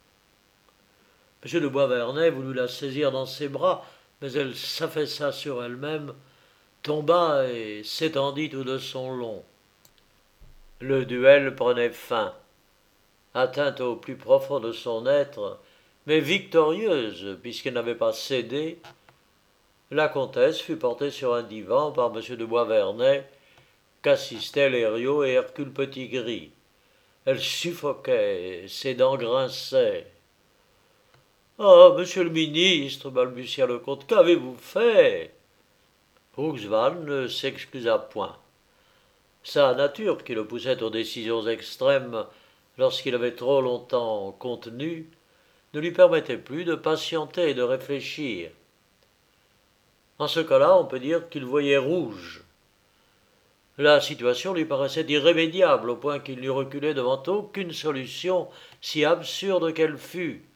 M. de Boisvernet voulut la saisir dans ses bras, mais elle s'affaissa sur elle-même, tomba et s'étendit tout de son long. Le duel prenait fin. Atteinte au plus profond de son être, mais victorieuse puisqu'elle n'avait pas cédé, la comtesse fut portée sur un divan par M. de Boisvernet, qu'assistaient Leriot et Hercule Petitgris. Elle suffoquait, ses dents grinçaient. « Ah, monsieur le ministre, balbutia le comte, qu'avez-vous fait ?» Roxval ne s'excusa point. Sa nature, qui le poussait aux décisions extrêmes lorsqu'il avait trop longtemps contenu, ne lui permettait plus de patienter et de réfléchir. En ce cas-là, on peut dire qu'il voyait rouge. La situation lui paraissait irrémédiable au point qu'il n'eût reculé devant aucune solution, si absurde qu'elle fût.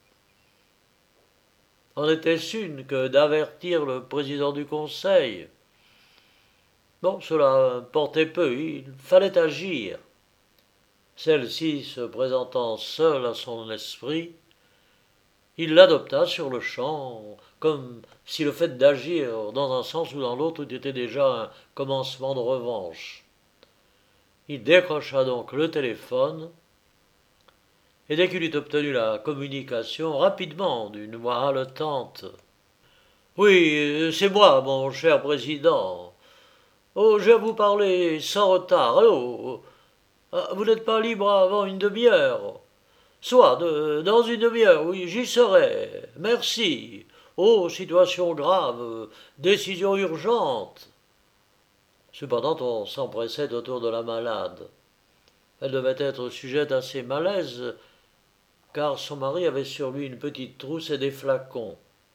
En était-ce une que d'avertir le président du Conseil? Bon, cela importait peu, il fallait agir. Celle-ci se présentant seule à son esprit, il l'adopta sur-le-champ, comme si le fait d'agir dans un sens ou dans l'autre eût été déjà un commencement de revanche. Il décrocha donc le téléphone, et dès qu'il eut obtenu la communication, rapidement, d'une voix haletante, « Oui, c'est moi, mon cher président. Oh, je vais vous parler sans retard. Allô? Vous n'êtes pas libre avant une demi-heure? Soit, dans une demi-heure, oui, j'y serai. Merci. Oh, situation grave, décision urgente. » Cependant, on s'empressait autour de la malade. Elle devait être sujette à ces malaises, car son mari avait sur lui une petite trousse et des flacons.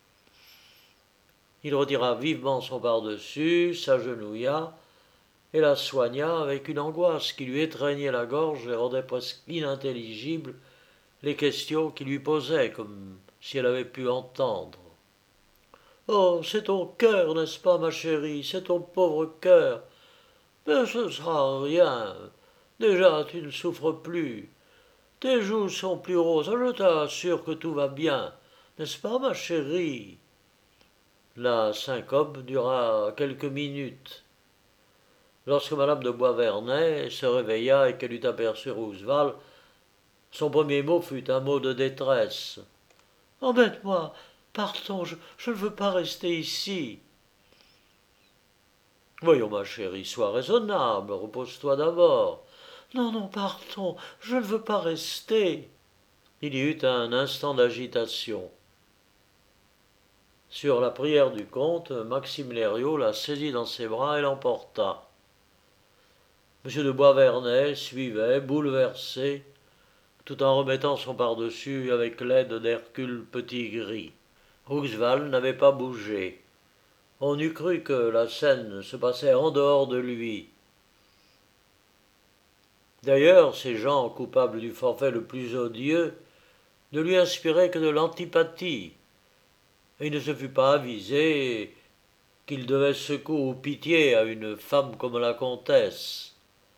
Il retira vivement son pardessus, s'agenouilla, et la soigna avec une angoisse qui lui étreignait la gorge et rendait presque inintelligibles les questions qu'il lui posait, comme si elle avait pu entendre. « Oh, c'est ton cœur, n'est-ce pas, ma chérie, c'est ton pauvre cœur. Mais ce sera rien. Déjà, tu ne souffres plus. Tes joues sont plus roses, je t'assure que tout va bien. N'est-ce pas, ma chérie ?» La syncope dura quelques minutes. Lorsque madame de Boisvernet se réveilla et qu'elle eut aperçu Rousseval, son premier mot fut un mot de détresse. « Emmène-moi, partons, je ne veux pas rester ici. »« Voyons, ma chérie, sois raisonnable, repose-toi d'abord. »« Non, non, partons, je ne veux pas rester. » Il y eut un instant d'agitation. Sur la prière du comte, Maxime Leriot la saisit dans ses bras et l'emporta. M. de Boisvernet suivait, bouleversé, tout en remettant son pardessus avec l'aide d'Hercule Petitgris. Roxval n'avait pas bougé. On eût cru que la scène se passait en dehors de lui. D'ailleurs, ces gens coupables du forfait le plus odieux ne lui inspiraient que de l'antipathie, et il ne se fut pas avisé qu'il devait secours ou pitié à une femme comme la comtesse.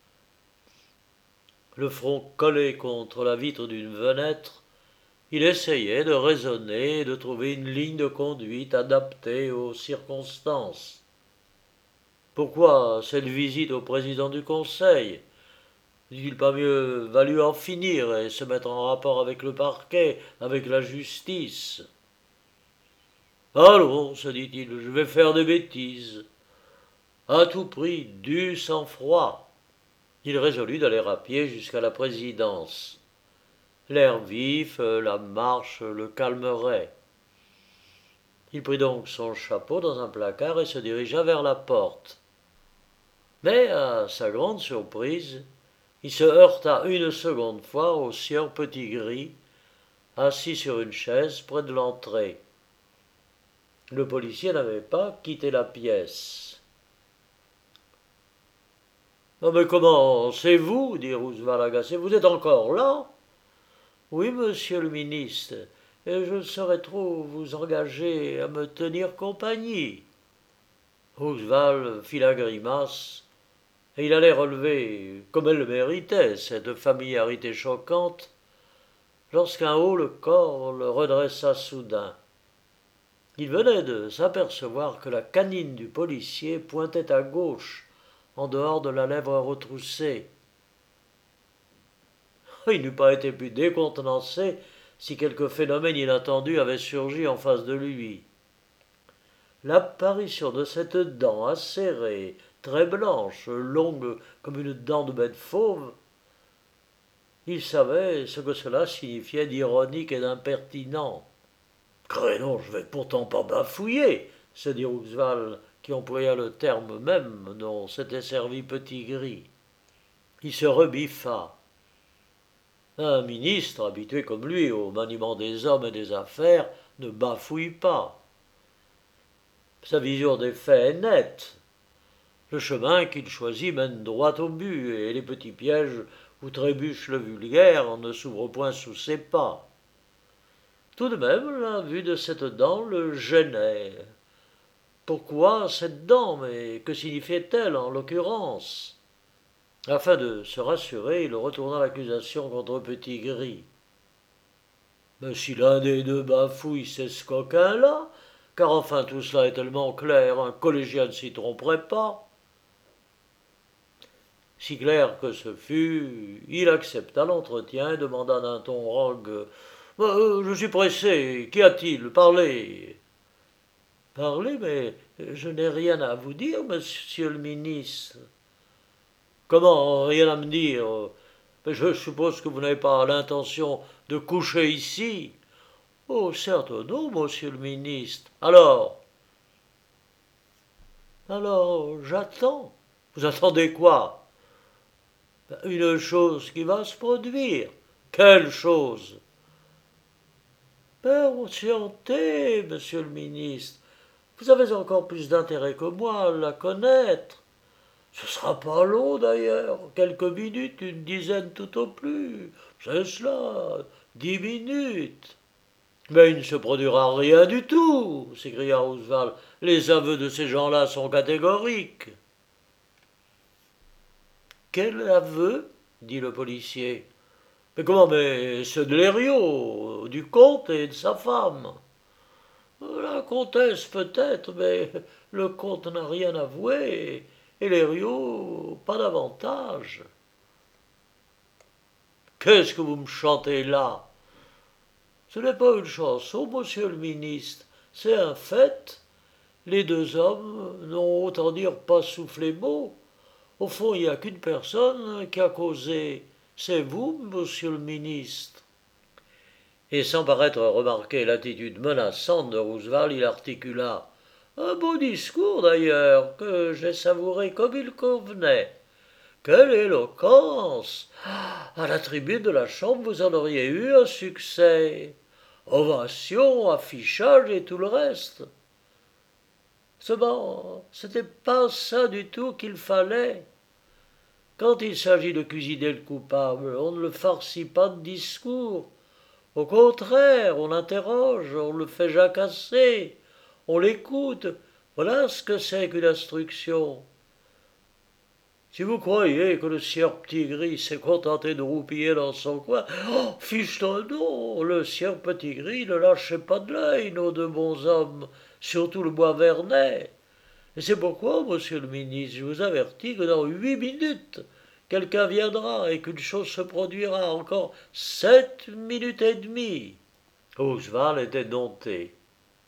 Le front collé contre la vitre d'une fenêtre, il essayait de raisonner et de trouver une ligne de conduite adaptée aux circonstances. Pourquoi cette visite au président du Conseil? N'eût-il pas mieux valu en finir et se mettre en rapport avec le parquet, avec la justice? Allons, se dit-il, je vais faire des bêtises. À tout prix, du sang-froid. Il résolut d'aller à pied jusqu'à la présidence. L'air vif, la marche le calmeraient. Il prit donc son chapeau dans un placard et se dirigea vers la porte. Mais, à sa grande surprise, il se heurta une seconde fois au sieur Petit-Gris, assis sur une chaise près de l'entrée. Le policier n'avait pas quitté la pièce. « Mais comment, c'est vous ?» dit Roosevelt agacé. « Vous êtes encore là ?»« Oui, monsieur le ministre, et je ne saurais trop vous engager à me tenir compagnie. » Roosevelt fit la grimace, et il allait relever, comme elle le méritait, cette familiarité choquante, lorsqu'un haut corps le redressa soudain. Il venait de s'apercevoir que la canine du policier pointait à gauche, en dehors de la lèvre retroussée. Il n'eût pas été plus décontenancé si quelque phénomène inattendu avait surgi en face de lui. L'apparition de cette dent acérée, très blanche, longue comme une dent de bête fauve, il savait ce que cela signifiait d'ironique et d'impertinent. Crénon, je vais pourtant pas bafouiller, se dit Roosevelt, qui employa le terme même dont s'était servi Petit-Gris. Il se rebiffa. Un ministre, habitué comme lui au maniement des hommes et des affaires, ne bafouille pas. Sa vision des faits est nette. Le chemin qu'il choisit mène droit au but, et les petits pièges où trébuche le vulgaire ne s'ouvrent point sous ses pas. Tout de même, la vue de cette dent le gênait. Pourquoi cette dent, mais que signifiait-elle en l'occurrence? Afin de se rassurer, il retourna l'accusation contre Petit-Gris. Mais si l'un des deux bafouille, c'est ce coquin-là, car enfin tout cela est tellement clair, un collégien ne s'y tromperait pas. Si clair que ce fut, il accepta l'entretien et demanda d'un ton rogue: « Je suis pressé, qu'y a-t-il? Parlez !» »« Parlez, mais je n'ai rien à vous dire, monsieur le ministre. »« Comment, rien à me dire? Je suppose que vous n'avez pas l'intention de coucher ici. »« Oh, certes non, monsieur le ministre. »« Alors, j'attends. »« Vous attendez quoi? » ?»« Une chose qui va se produire. »« Quelle chose? » ?»« Patientez, monsieur le ministre. Vous avez encore plus d'intérêt que moi à la connaître. Ce sera pas long d'ailleurs, quelques minutes, une dizaine tout au plus. C'est cela, 10 minutes. Mais il ne se produira rien du tout, s'écria Roosevelt. Les aveux de ces gens-là sont catégoriques. Quel aveu? Dit le policier. Mais comment? Mais ceux de Leriot, du comte et de sa femme. La comtesse peut-être, mais le comte n'a rien avoué, et Leriot pas davantage. Qu'est-ce que vous me chantez là? Ce n'est pas une chanson, monsieur le ministre, c'est un fait. Les deux hommes n'ont autant dire pas soufflé mot. Au fond, il n'y a qu'une personne qui a causé. C'est vous, monsieur le ministre. Et sans paraître remarquer l'attitude menaçante de Roosevelt, il articula: un beau discours d'ailleurs, que j'ai savouré comme il convenait. Quelle éloquence! À la tribune de la Chambre, vous en auriez eu un succès. Ovation, affichage et tout le reste. Seulement, c'était pas ça du tout qu'il fallait. Quand il s'agit de cuisiner le coupable, on ne le farcit pas de discours. Au contraire, on l'interroge, on le fait jacasser, on l'écoute. Voilà ce que c'est qu'une instruction. Si vous croyez que le sieur Petit-Gris s'est contenté de roupiller dans son coin, oh, fiche ton nom, le sieur Petit-Gris ne lâchez pas de l'œil, nos deux bons hommes, surtout le bois Vernet. Et c'est pourquoi, monsieur le ministre, je vous avertis que dans 8 minutes, quelqu'un viendra et qu'une chose se produira encore 7 minutes et demie. Roosevelt était dompté.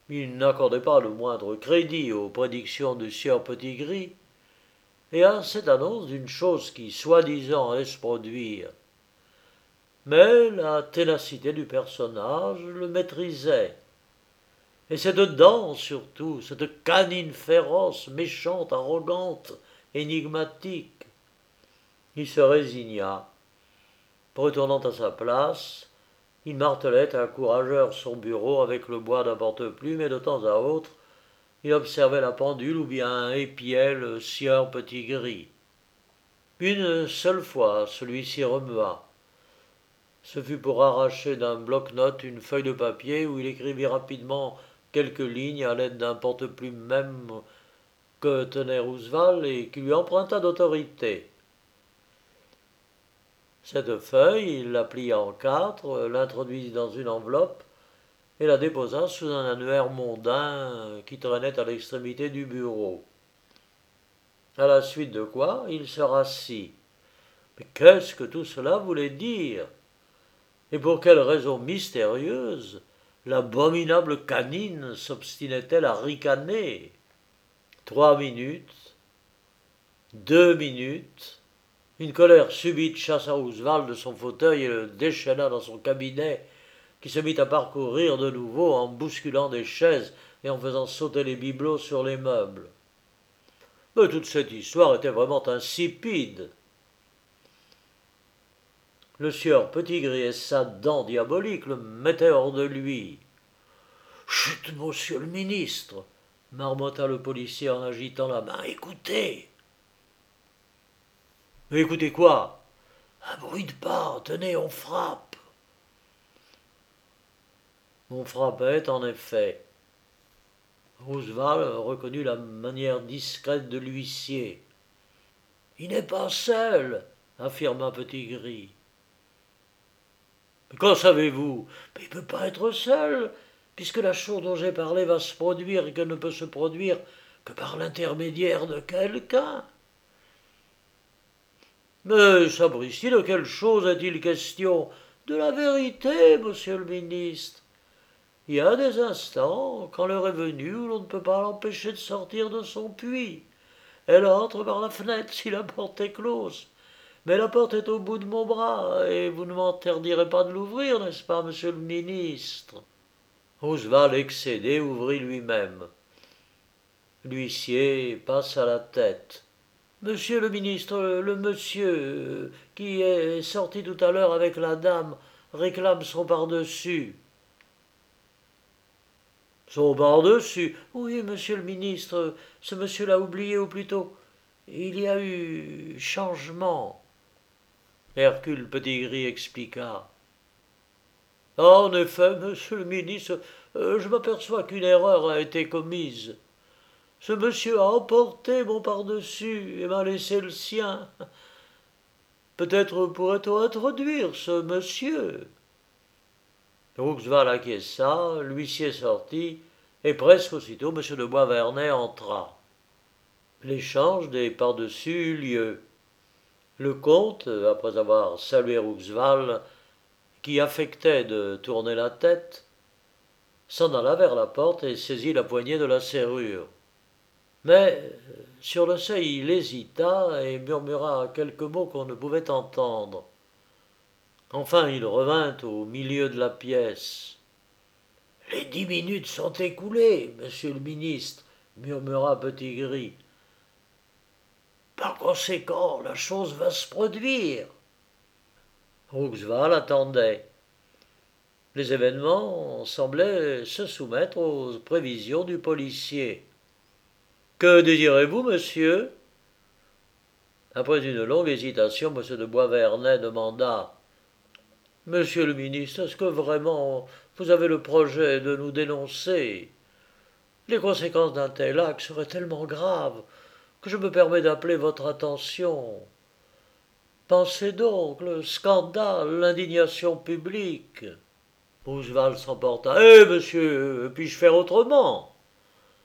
Il n'accordait pas le moindre crédit aux prédictions du sieur Pettigry, et à cette annonce d'une chose qui, soi-disant, allait se produire. Mais la ténacité du personnage le maîtrisait. Et cette dent, surtout, cette canine féroce, méchante, arrogante, énigmatique. Il se résigna. Retournant à sa place, il martelait à coup rageur son bureau avec le bois d'un porte-plume et de temps à autre, il observait la pendule ou bien épiait le sieur Pettigry. Une seule fois, celui-ci remua. Ce fut pour arracher d'un bloc-notes une feuille de papier où il écrivit rapidement quelques lignes à l'aide d'un porte-plume même que tenait Roosevelt et qui lui emprunta d'autorité. Cette feuille, il la plia en quatre, l'introduisit dans une enveloppe et la déposa sous un annuaire mondain qui traînait à l'extrémité du bureau. À la suite de quoi, il se rassit. Mais qu'est-ce que tout cela voulait dire? Et pour quelle raison mystérieuse l'abominable canine s'obstinait-elle à ricaner? 3 minutes, 2 minutes, une colère subite chassa Roosevelt de son fauteuil et le déchaîna dans son cabinet, qui se mit à parcourir de nouveau en bousculant des chaises et en faisant sauter les bibelots sur les meubles. Mais toute cette histoire était vraiment insipide. Le sieur Pettigry et sa dent diabolique le mettaient hors de lui. Chut, monsieur le ministre, marmotta le policier en agitant la main. Écoutez. Mais écoutez quoi? Un bruit de pas, tenez, on frappe. On frappait, en effet. Roosevelt reconnut la manière discrète de l'huissier. Il n'est pas seul, affirma Pettigry. Mais qu'en savez-vous? Mais il ne peut pas être seul, puisque la chose dont j'ai parlé va se produire et qu'elle ne peut se produire que par l'intermédiaire de quelqu'un. Mais, sapristi, de quelle chose est-il question? De la vérité, monsieur le ministre. Il y a des instants, quand l'heure est venue, où l'on ne peut pas l'empêcher de sortir de son puits. Elle entre par la fenêtre si la porte est close. Mais la porte est au bout de mon bras, et vous ne m'interdirez pas de l'ouvrir, n'est-ce pas, monsieur le ministre? Roosevelt, excédé, ouvrit lui-même. L'huissier passa la tête. Monsieur le ministre, le monsieur qui est sorti tout à l'heure avec la dame réclame son par-dessus. Son par-dessus? Oui, monsieur le ministre, ce monsieur l'a oublié, ou plutôt, il y a eu changement. Hercule Pettigry expliqua. Ah, en effet, monsieur le ministre, je m'aperçois qu'une erreur a été commise. Ce monsieur a emporté mon par-dessus et m'a laissé le sien. Peut-être pourrait-on introduire ce monsieur. Roosevelt acquiesça, l'huissier sortit, et presque aussitôt M. de Boisvernet entra. L'échange des par-dessus eut lieu. Le comte, après avoir salué Roosevelt, qui affectait de tourner la tête, s'en alla vers la porte et saisit la poignée de la serrure. Mais, sur le seuil, il hésita et murmura quelques mots qu'on ne pouvait entendre. Enfin, il revint au milieu de la pièce. « Les 10 minutes sont écoulées, monsieur le ministre, » murmura Pettigry. « Par conséquent, la chose va se produire. » Roosevelt attendait. Les événements semblaient se soumettre aux prévisions du policier. « Que désirez-vous, monsieur ?» Après une longue hésitation, M. de Boisvernet demanda « Monsieur le ministre, est-ce que vraiment vous avez le projet de nous dénoncer? Les conséquences d'un tel acte seraient tellement graves que je me permets d'appeler votre attention. Pensez donc, le scandale, l'indignation publique. » Roosevelt s'emporta. « Eh, monsieur, puis-je faire autrement? » «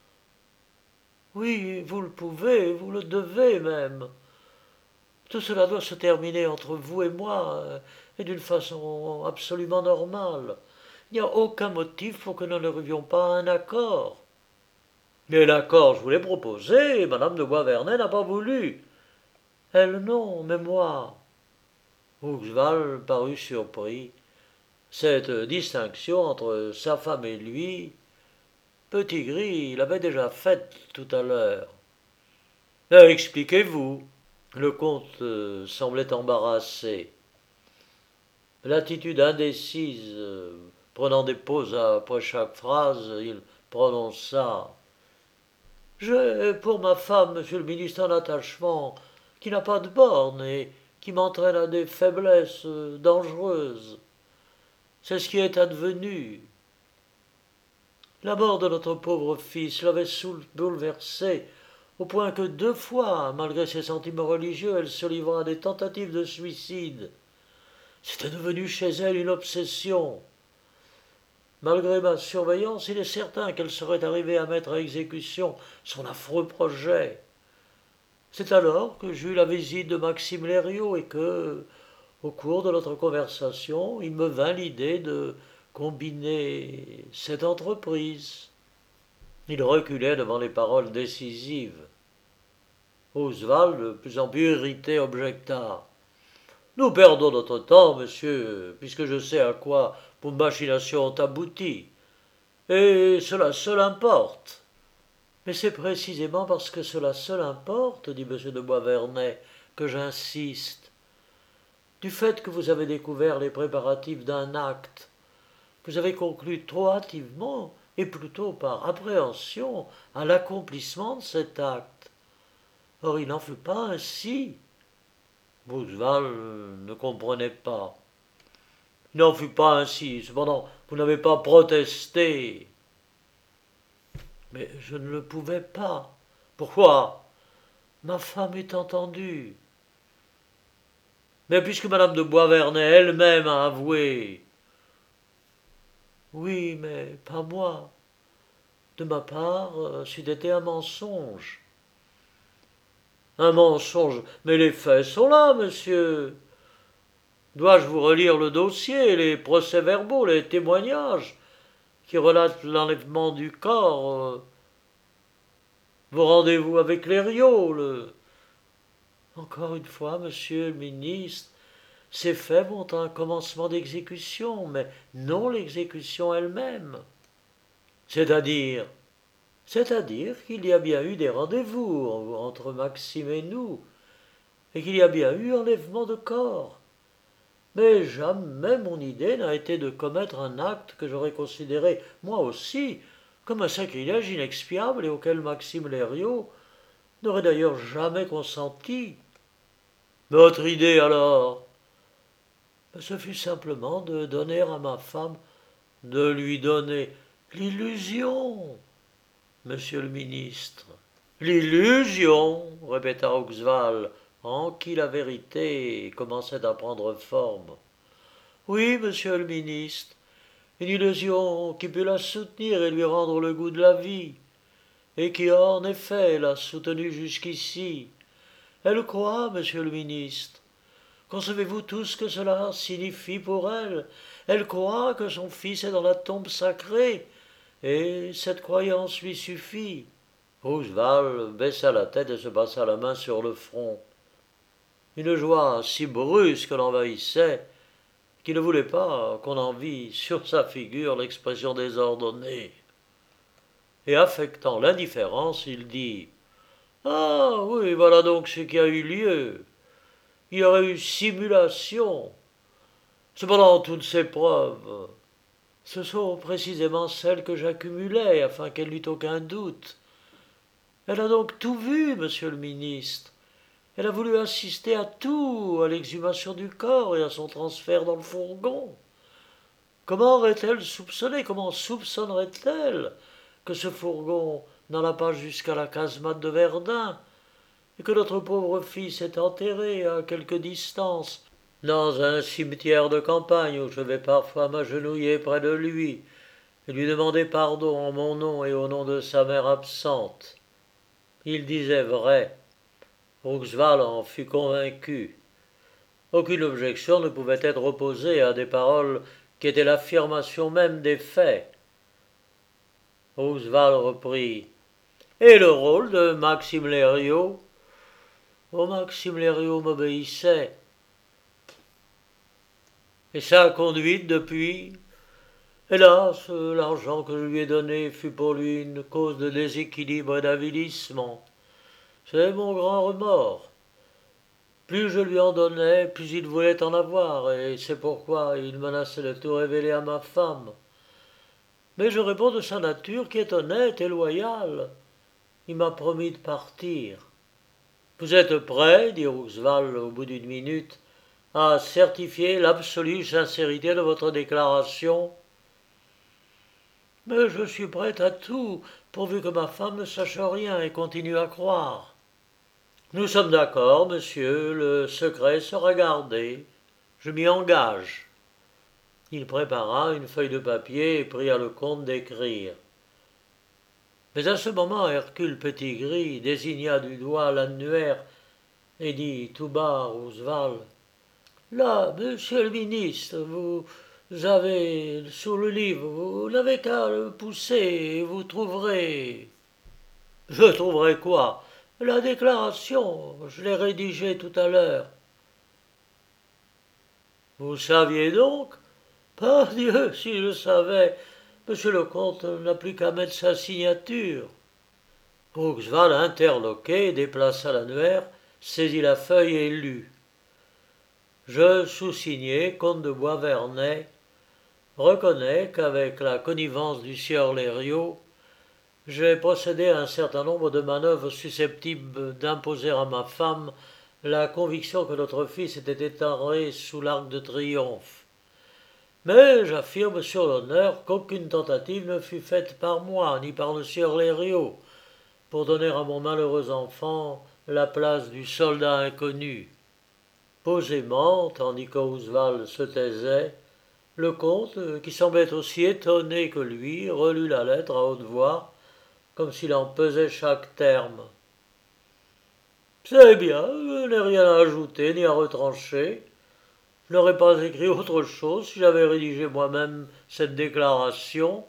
Oui, vous le pouvez, vous le devez même. Tout cela doit se terminer entre vous et moi, et d'une façon absolument normale. Il n'y a aucun motif pour que nous n'arrivions pas à un accord. Mais l'accord, je vous l'ai proposé, et madame de Boisvernet n'a pas voulu. Elle non, mais moi. Rouxval parut surpris. Cette distinction entre sa femme et lui, Petit Gris l'avait déjà faite tout à l'heure. Expliquez-vous. Le comte semblait embarrassé. L'attitude indécise, prenant des pauses après chaque phrase, il prononça: J'ai pour ma femme, monsieur le ministre, un attachement qui n'a pas de borne et qui m'entraîne à des faiblesses dangereuses. C'est ce qui est advenu. La mort de notre pauvre fils l'avait bouleversée, au point que 2 fois, malgré ses sentiments religieux, elle se livra à des tentatives de suicide. C'était devenu chez elle une obsession. Malgré ma surveillance, il est certain qu'elle serait arrivée à mettre à exécution son affreux projet. C'est alors que j'eus la visite de Maxime Lériot et que, au cours de notre conversation, il me vint l'idée de combiner cette entreprise. Il reculait devant les paroles décisives. Oswald, de plus en plus irrité, objecta: Nous perdons notre temps, monsieur, puisque je sais à quoi vos machinations ont abouti. Et cela seul importe. Mais c'est précisément parce que cela seul importe, dit M. de Boisvernet, que j'insiste. Du fait que vous avez découvert les préparatifs d'un acte, vous avez conclu trop hâtivement, et plutôt par appréhension, à l'accomplissement de cet acte. Or il n'en fut pas ainsi. Bouzeval ne comprenait pas. Il n'en fut pas ainsi. Cependant, vous n'avez pas protesté. Mais je ne le pouvais pas. Pourquoi? Ma femme est entendue. Mais puisque madame de Boisvernet elle-même a avoué. Oui, mais pas moi. De ma part, c'eût été un mensonge. Un mensonge? Mais les faits sont là, monsieur. Dois-je vous relire le dossier, les procès-verbaux, les témoignages qui relatent l'enlèvement du corps, vos rendez-vous avec Lériot, Encore une fois, monsieur le ministre, ces faits montrent un commencement d'exécution, mais non l'exécution elle-même. C'est-à-dire qu'il y a bien eu des rendez-vous entre Maxime et nous, et qu'il y a bien eu enlèvement de corps. Mais jamais mon idée n'a été de commettre un acte que j'aurais considéré, moi aussi, comme un sacrilège inexpiable et auquel Maxime Lériot n'aurait d'ailleurs jamais consenti. Votre idée alors? Ce fut simplement de donner à ma femme, de lui donner l'illusion, monsieur le ministre. L'illusion, répéta Auxval, en qui la vérité commençait à prendre forme. Oui, monsieur le ministre, une illusion qui put la soutenir et lui rendre le goût de la vie, et qui en effet l'a soutenue jusqu'ici. Elle croit, monsieur le ministre. Concevez-vous tout ce que cela signifie pour elle? Elle croit que son fils est dans la tombe sacrée, et cette croyance lui suffit. Roosevelt baissa la tête et se passa la main sur le front. Une joie si brusque l'envahissait qu'il ne voulait pas qu'on en vît sur sa figure l'expression désordonnée. Et affectant l'indifférence, il dit: Ah oui, voilà donc ce qui a eu lieu. Il y aurait eu simulation. Cependant, toutes ces preuves, ce sont précisément celles que j'accumulais afin qu'elle n'eût aucun doute. Elle a donc tout vu, monsieur le ministre. Elle a voulu assister à tout, à l'exhumation du corps et à son transfert dans le fourgon. Comment aurait-elle soupçonné, comment soupçonnerait-elle que ce fourgon n'alla pas jusqu'à la casemate de Verdun et que notre pauvre fils est enterré à quelque distance, dans un cimetière de campagne où je vais parfois m'agenouiller près de lui et lui demander pardon en mon nom et au nom de sa mère absente. Il disait vrai. Rouxval en fut convaincu. Aucune objection ne pouvait être opposée à des paroles qui était l'affirmation même des faits. Roosevelt reprit. Et le rôle de Maxime Lériot? Oh, Maxime Lériot m'obéissait. Et sa conduite depuis? Hélas, l'argent que je lui ai donné fut pour lui une cause de déséquilibre et d'avilissement. C'est mon grand remords. Plus je lui en donnais, plus il voulait en avoir, et c'est pourquoi il menaçait de tout révéler à ma femme. Mais je réponds de sa nature qui est honnête et loyale. Il m'a promis de partir. Vous êtes prêt, dit Roosevelt au bout d'une minute, à certifier l'absolue sincérité de votre déclaration? Mais je suis prêt à tout, pourvu que ma femme ne sache rien et continue à croire. Nous sommes d'accord, monsieur, le secret sera gardé. Je m'y engage. Il prépara une feuille de papier et pria le comte d'écrire. Mais à ce moment, Hercule Pettigry désigna du doigt l'annuaire et dit tout bas à Roosevelt: Là, monsieur le ministre, vous avez sous le livre, vous n'avez qu'à le pousser et vous trouverez. Je trouverai quoi? La déclaration, je l'ai rédigée tout à l'heure. Vous saviez donc? Pardieu, si je le savais, monsieur le comte n'a plus qu'à mettre sa signature. Roosevelt, interloqué, déplaça l'annuaire, saisit la feuille et lut. Je, sous-signé, comte de Boisvernet, reconnais qu'avec la connivence du sieur Lériot, j'ai procédé à un certain nombre de manœuvres susceptibles d'imposer à ma femme la conviction que notre fils était étaré sous l'arc de triomphe. Mais j'affirme sur l'honneur qu'aucune tentative ne fut faite par moi ni par le sieur Lériot pour donner à mon malheureux enfant la place du soldat inconnu. Posément, tandis que Roosevelt se taisait, le comte, qui semblait aussi étonné que lui, relut la lettre à haute voix, comme s'il en pesait chaque terme. C'est bien, je n'ai rien à ajouter ni à retrancher. Je n'aurais pas écrit autre chose si j'avais rédigé moi-même cette déclaration.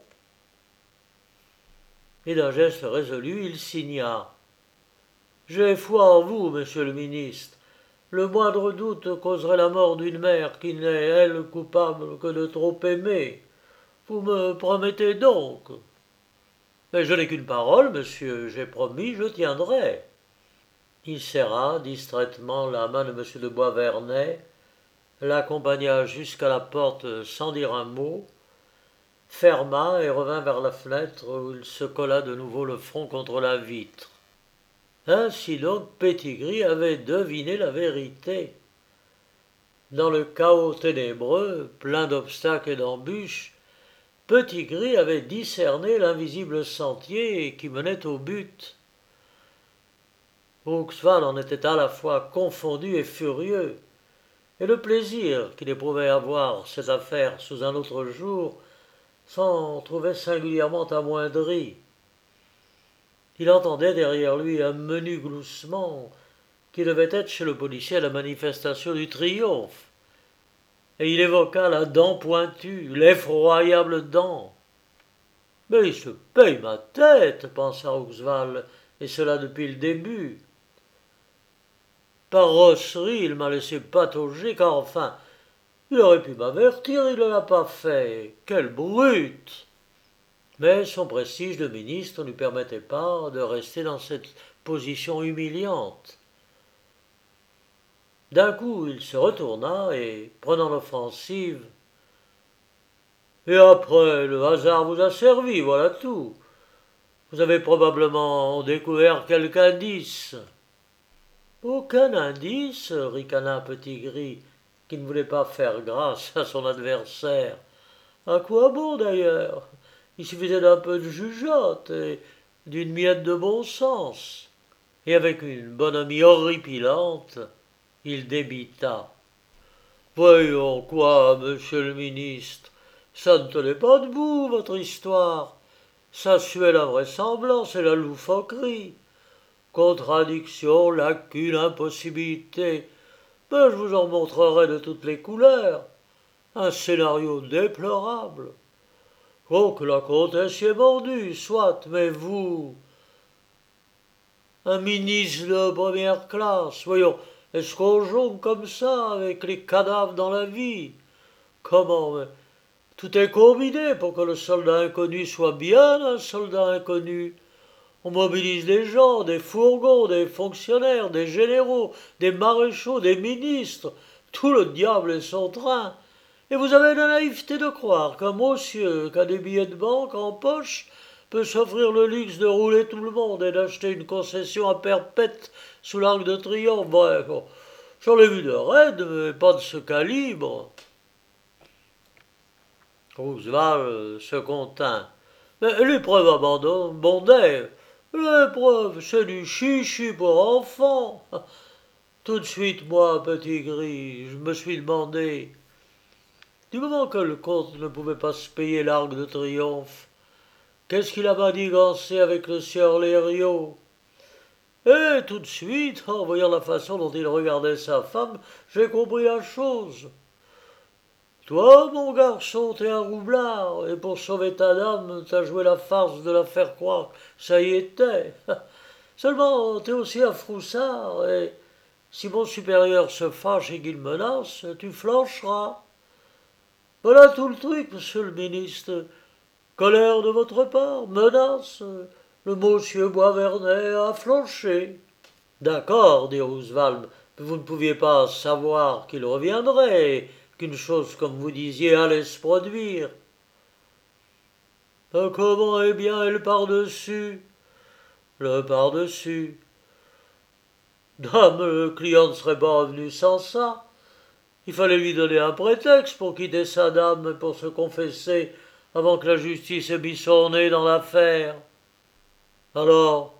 Et d'un geste résolu, il signa. J'ai foi en vous, monsieur le ministre. Le moindre doute causerait la mort d'une mère qui n'est, elle, coupable que de trop aimer. Vous me promettez donc? Mais je n'ai qu'une parole, monsieur. J'ai promis, je tiendrai. Il serra distraitement la main de monsieur de Boisvernet, l'accompagna jusqu'à la porte sans dire un mot, ferma et revint vers la fenêtre où il se colla de nouveau le front contre la vitre. Ainsi donc Pettigry avait deviné la vérité. Dans le chaos ténébreux, plein d'obstacles et d'embûches, Pettigry avait discerné l'invisible sentier qui menait au but. Roosevelt en était à la fois confondu et furieux, et le plaisir qu'il éprouvait à voir cette affaire sous un autre jour s'en trouvait singulièrement amoindri. Il entendait derrière lui un menu gloussement qui devait être chez le policier la manifestation du triomphe, et il évoqua la dent pointue, l'effroyable dent. Mais il se paye ma tête, pensa Roosevelt, et cela depuis le début. Par rosserie, il m'a laissé patauger, car enfin, il aurait pu m'avertir, il ne l'a pas fait. Quelle brute! Mais son prestige de ministre ne lui permettait pas de rester dans cette position humiliante. D'un coup, il se retourna et, prenant l'offensive, « Et après, le hasard vous a servi, voilà tout. Vous avez probablement découvert quelque indice. » Aucun indice, ricana Pettigry, qui ne voulait pas faire grâce à son adversaire. À quoi bon d'ailleurs? Il suffisait d'un peu de jugeote et d'une miette de bon sens. Et avec une bonhomie horripilante, il débita. Voyons quoi, monsieur le ministre, ça ne tenait pas debout, votre histoire. Ça suait la vraisemblance et la loufoquerie. Contradiction, lacune, impossibilité. Ben, je vous en montrerai de toutes les couleurs. Un scénario déplorable. Oh, que la comtesse y est mordue, soit, mais vous, un ministre de première classe, voyons, est-ce qu'on jongle comme ça avec les cadavres dans la vie? Comment, mais tout est combiné pour que le soldat inconnu soit bien un soldat inconnu. On mobilise des gens, des fourgons, des fonctionnaires, des généraux, des maréchaux, des ministres, tout le diable et son train. Et vous avez la naïveté de croire qu'un monsieur qui a des billets de banque en poche peut s'offrir le luxe de rouler tout le monde et d'acheter une concession à perpète sous l'Arc de Triomphe. Bref, bon, j'en ai vu de raides, mais pas de ce calibre. Roosevelt se contint. Mais l'épreuve abondait. L'épreuve, c'est du chichi pour enfants. Tout de suite, moi, petit gris, je me suis demandé, du moment que le comte ne pouvait pas se payer l'Arc de Triomphe, qu'est-ce qu'il a manigancé avec le sieur Lériot? Et tout de suite, en voyant la façon dont il regardait sa femme, j'ai compris la chose. Toi, mon garçon, t'es un roublard, et pour sauver ta dame, t'as joué la farce de la faire croire que ça y était. Seulement, t'es aussi un froussard, et si mon supérieur se fâche et qu'il menace, tu flancheras. Voilà tout le truc, monsieur le ministre. Colère de votre part, menace. Le monsieur Boisvernet a flanché. D'accord, dit Roosevelt, mais vous ne pouviez pas savoir qu'il reviendrait, qu'une chose comme vous disiez allait se produire. Comment est bien et le par-dessus? Le par-dessus. Dame, le client ne serait pas revenu sans ça. Il fallait lui donner un prétexte pour quitter sa dame et pour se confesser avant que la justice ait mis son nez dans l'affaire. Alors,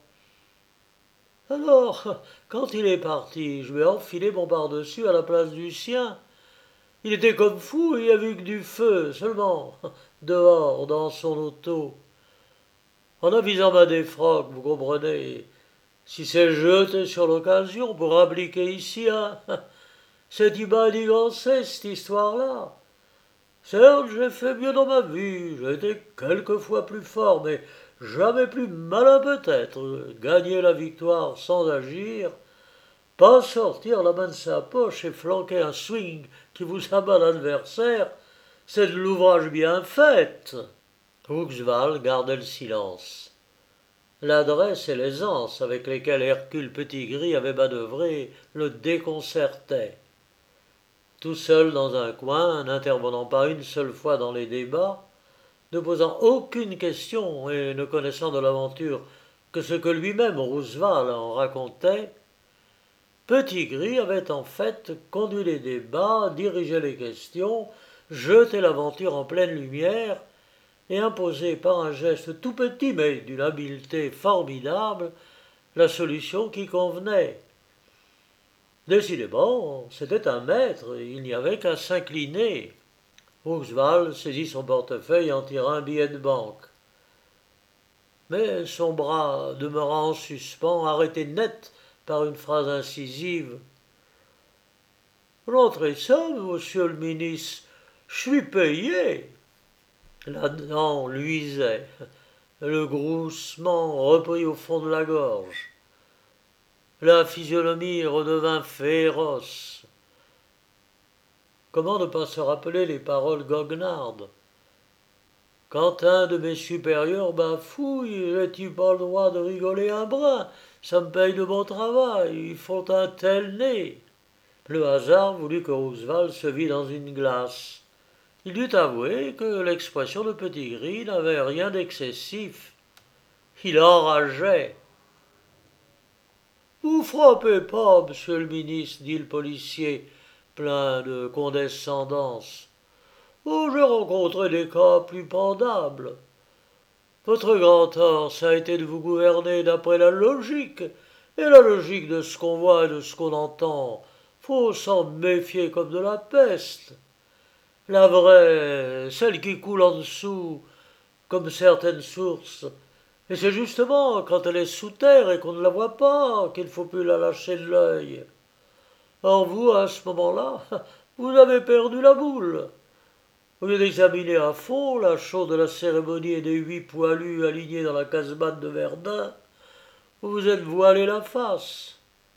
quand il est parti, je lui ai enfilé mon par-dessus à la place du sien. Il était comme fou, il n'y a vu que du feu, seulement, dehors, dans son auto. En avisant ma défroque, vous comprenez, si c'est jeté sur l'occasion pour appliquer ici, hein, c'est immanigancé, cette histoire-là. Certes, j'ai fait mieux dans ma vie, j'ai été quelquefois plus fort, mais jamais plus malin peut-être. Gagner la victoire sans agir, pas sortir la main de sa poche et flanquer un swing qui vous abat l'adversaire, c'est de l'ouvrage bien fait. Roosevelt gardait le silence. L'adresse et l'aisance avec lesquelles Hercule Pettigrew avait manœuvré le déconcertaient. Tout seul dans un coin, n'intervenant pas une seule fois dans les débats, ne posant aucune question et ne connaissant de l'aventure que ce que lui-même Roosevelt en racontait, Pettigrew avait en fait conduit les débats, dirigé les questions, jeté l'aventure en pleine lumière et imposé par un geste tout petit mais d'une habileté formidable la solution qui convenait. Décidément, c'était un maître, il n'y avait qu'à s'incliner. Roosevelt saisit son portefeuille et en tira un billet de banque. Mais son bras demeura en suspens, arrêté net par une phrase incisive. Rentrez ça, monsieur le ministre, je suis payé. La dent luisait, le groussement reprit au fond de la gorge. La physionomie redevint féroce. Comment ne pas se rappeler les paroles goguenardes? Quand un de mes supérieurs bafouille, j'ai-tu pas le droit de rigoler un brin? Ça me paye de mon travail, ils font un tel nez. Le hasard voulut que Roosevelt se vît dans une glace. Il dut avouer que l'expression de Pettigrew n'avait rien d'excessif. Il enrageait. Vous frappez pas, monsieur le ministre, dit le policier, plein de condescendance. Oh, j'ai rencontré des cas plus pendables. Votre grand tort, ça a été de vous gouverner d'après la logique, et la logique de ce qu'on voit et de ce qu'on entend. Faut s'en méfier comme de la peste. La vraie, celle qui coule en dessous, comme certaines sources, et c'est justement quand elle est sous terre et qu'on ne la voit pas qu'il ne faut plus la lâcher de l'œil. Or vous, à ce moment-là, vous avez perdu la boule. Au lieu d'examiner à fond la chose de la cérémonie et des 8 poilus alignés dans la casemate de Verdun, vous vous êtes voilé la face.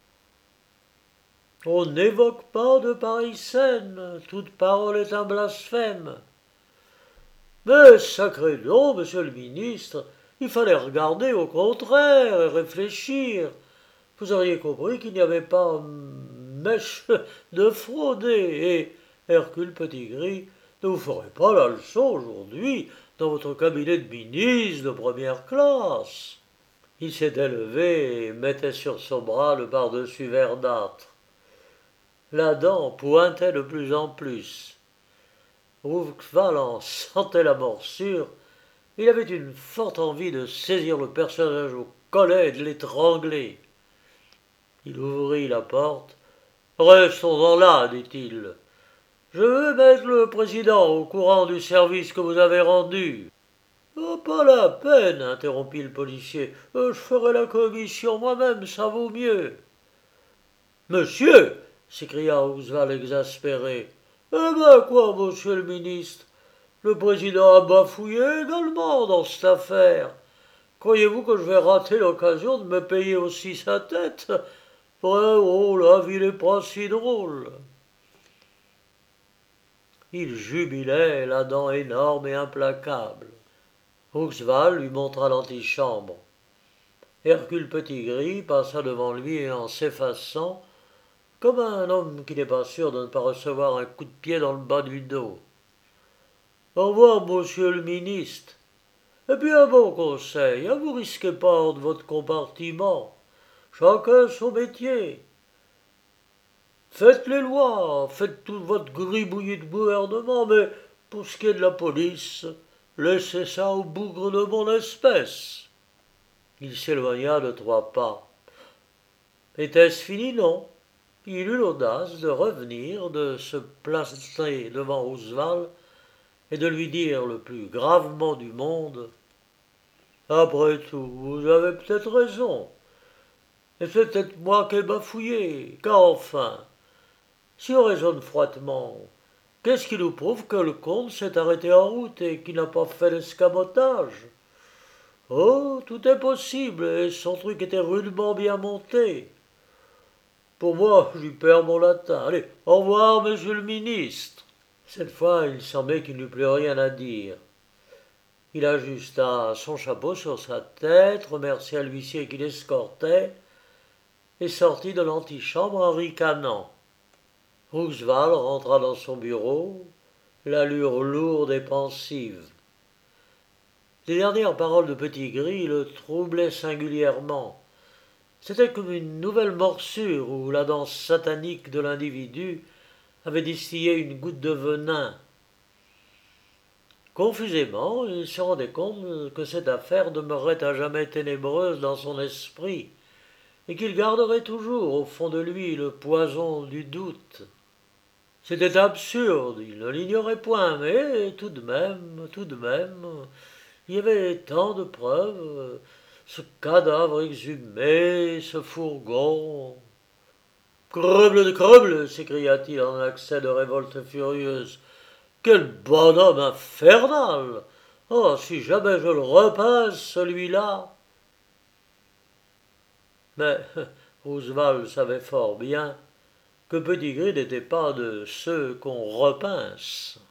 On n'évoque pas de pareilles scènes, toute parole est un blasphème. Mais sacré nom, monsieur le ministre, il fallait regarder au contraire et réfléchir. Vous auriez compris qu'il n'y avait pas mèche de frauder, et Hercule Pettigry ne vous ferait pas la leçon aujourd'hui dans votre cabinet de ministre de première classe. Il s'était levé et mettait sur son bras le pardessus verdâtre. La dent pointait de plus en plus. Roqueval en sentait la morsure. Il avait une forte envie de saisir le personnage au collet et de l'étrangler. Il ouvrit la porte. Restons-en là, dit-il. Je veux mettre le président au courant du service que vous avez rendu. Oh, pas la peine, interrompit le policier. Je ferai la commission moi-même, ça vaut mieux. Monsieur, s'écria Roosevelt exaspéré. Eh ben quoi, monsieur le ministre? Le président a bafouillé également dans cette affaire. Croyez-vous que je vais rater l'occasion de me payer aussi sa tête? Oh, la vie n'est pas si drôle. Il jubilait, la dent énorme et implacable. Roosevelt lui montra l'antichambre. Hercule Pettigry passa devant lui en s'effaçant, comme un homme qui n'est pas sûr de ne pas recevoir un coup de pied dans le bas du dos. Au revoir, monsieur le ministre. Et puis un bon conseil, ne vous risquez pas hors de votre compartiment. Chacun son métier. Faites les lois, faites tout votre gribouillis de gouvernement, mais pour ce qui est de la police, laissez ça au bougre de mon espèce. Il s'éloigna de 3 pas. Était-ce fini? Non. Il eut l'audace de revenir, de se placer devant Roosevelt et de lui dire le plus gravement du monde: Après tout, vous avez peut-être raison. Et c'est peut-être moi qui ai bafouillé, car enfin, si on raisonne froidement, qu'est-ce qui nous prouve que le comte s'est arrêté en route et qu'il n'a pas fait l'escamotage? Oh, tout est possible, et son truc était rudement bien monté. Pour moi, je lui perds mon latin. Allez, au revoir, monsieur le ministre. Cette fois, il semblait qu'il n'eût plus rien à dire. Il ajusta son chapeau sur sa tête, remercia l'huissier qui l'escortait, et sortit de l'antichambre en ricanant. Roosevelt rentra dans son bureau, l'allure lourde et pensive. Les dernières paroles de Pettigry le troublaient singulièrement. C'était comme une nouvelle morsure où la dent satanique de l'individu avait distillé une goutte de venin. Confusément, il se rendait compte que cette affaire demeurait à jamais ténébreuse dans son esprit, et qu'il garderait toujours au fond de lui le poison du doute. C'était absurde, il ne l'ignorait point, mais tout de même, il y avait tant de preuves, ce cadavre exhumé, ce fourgon. Creble de creble, s'écria-t-il en un accès de révolte furieuse. Quel bonhomme infernal! Oh, si jamais je le repasse, celui-là! Mais Roosevelt savait fort bien que Pettigry n'était pas de ceux qu'on repince.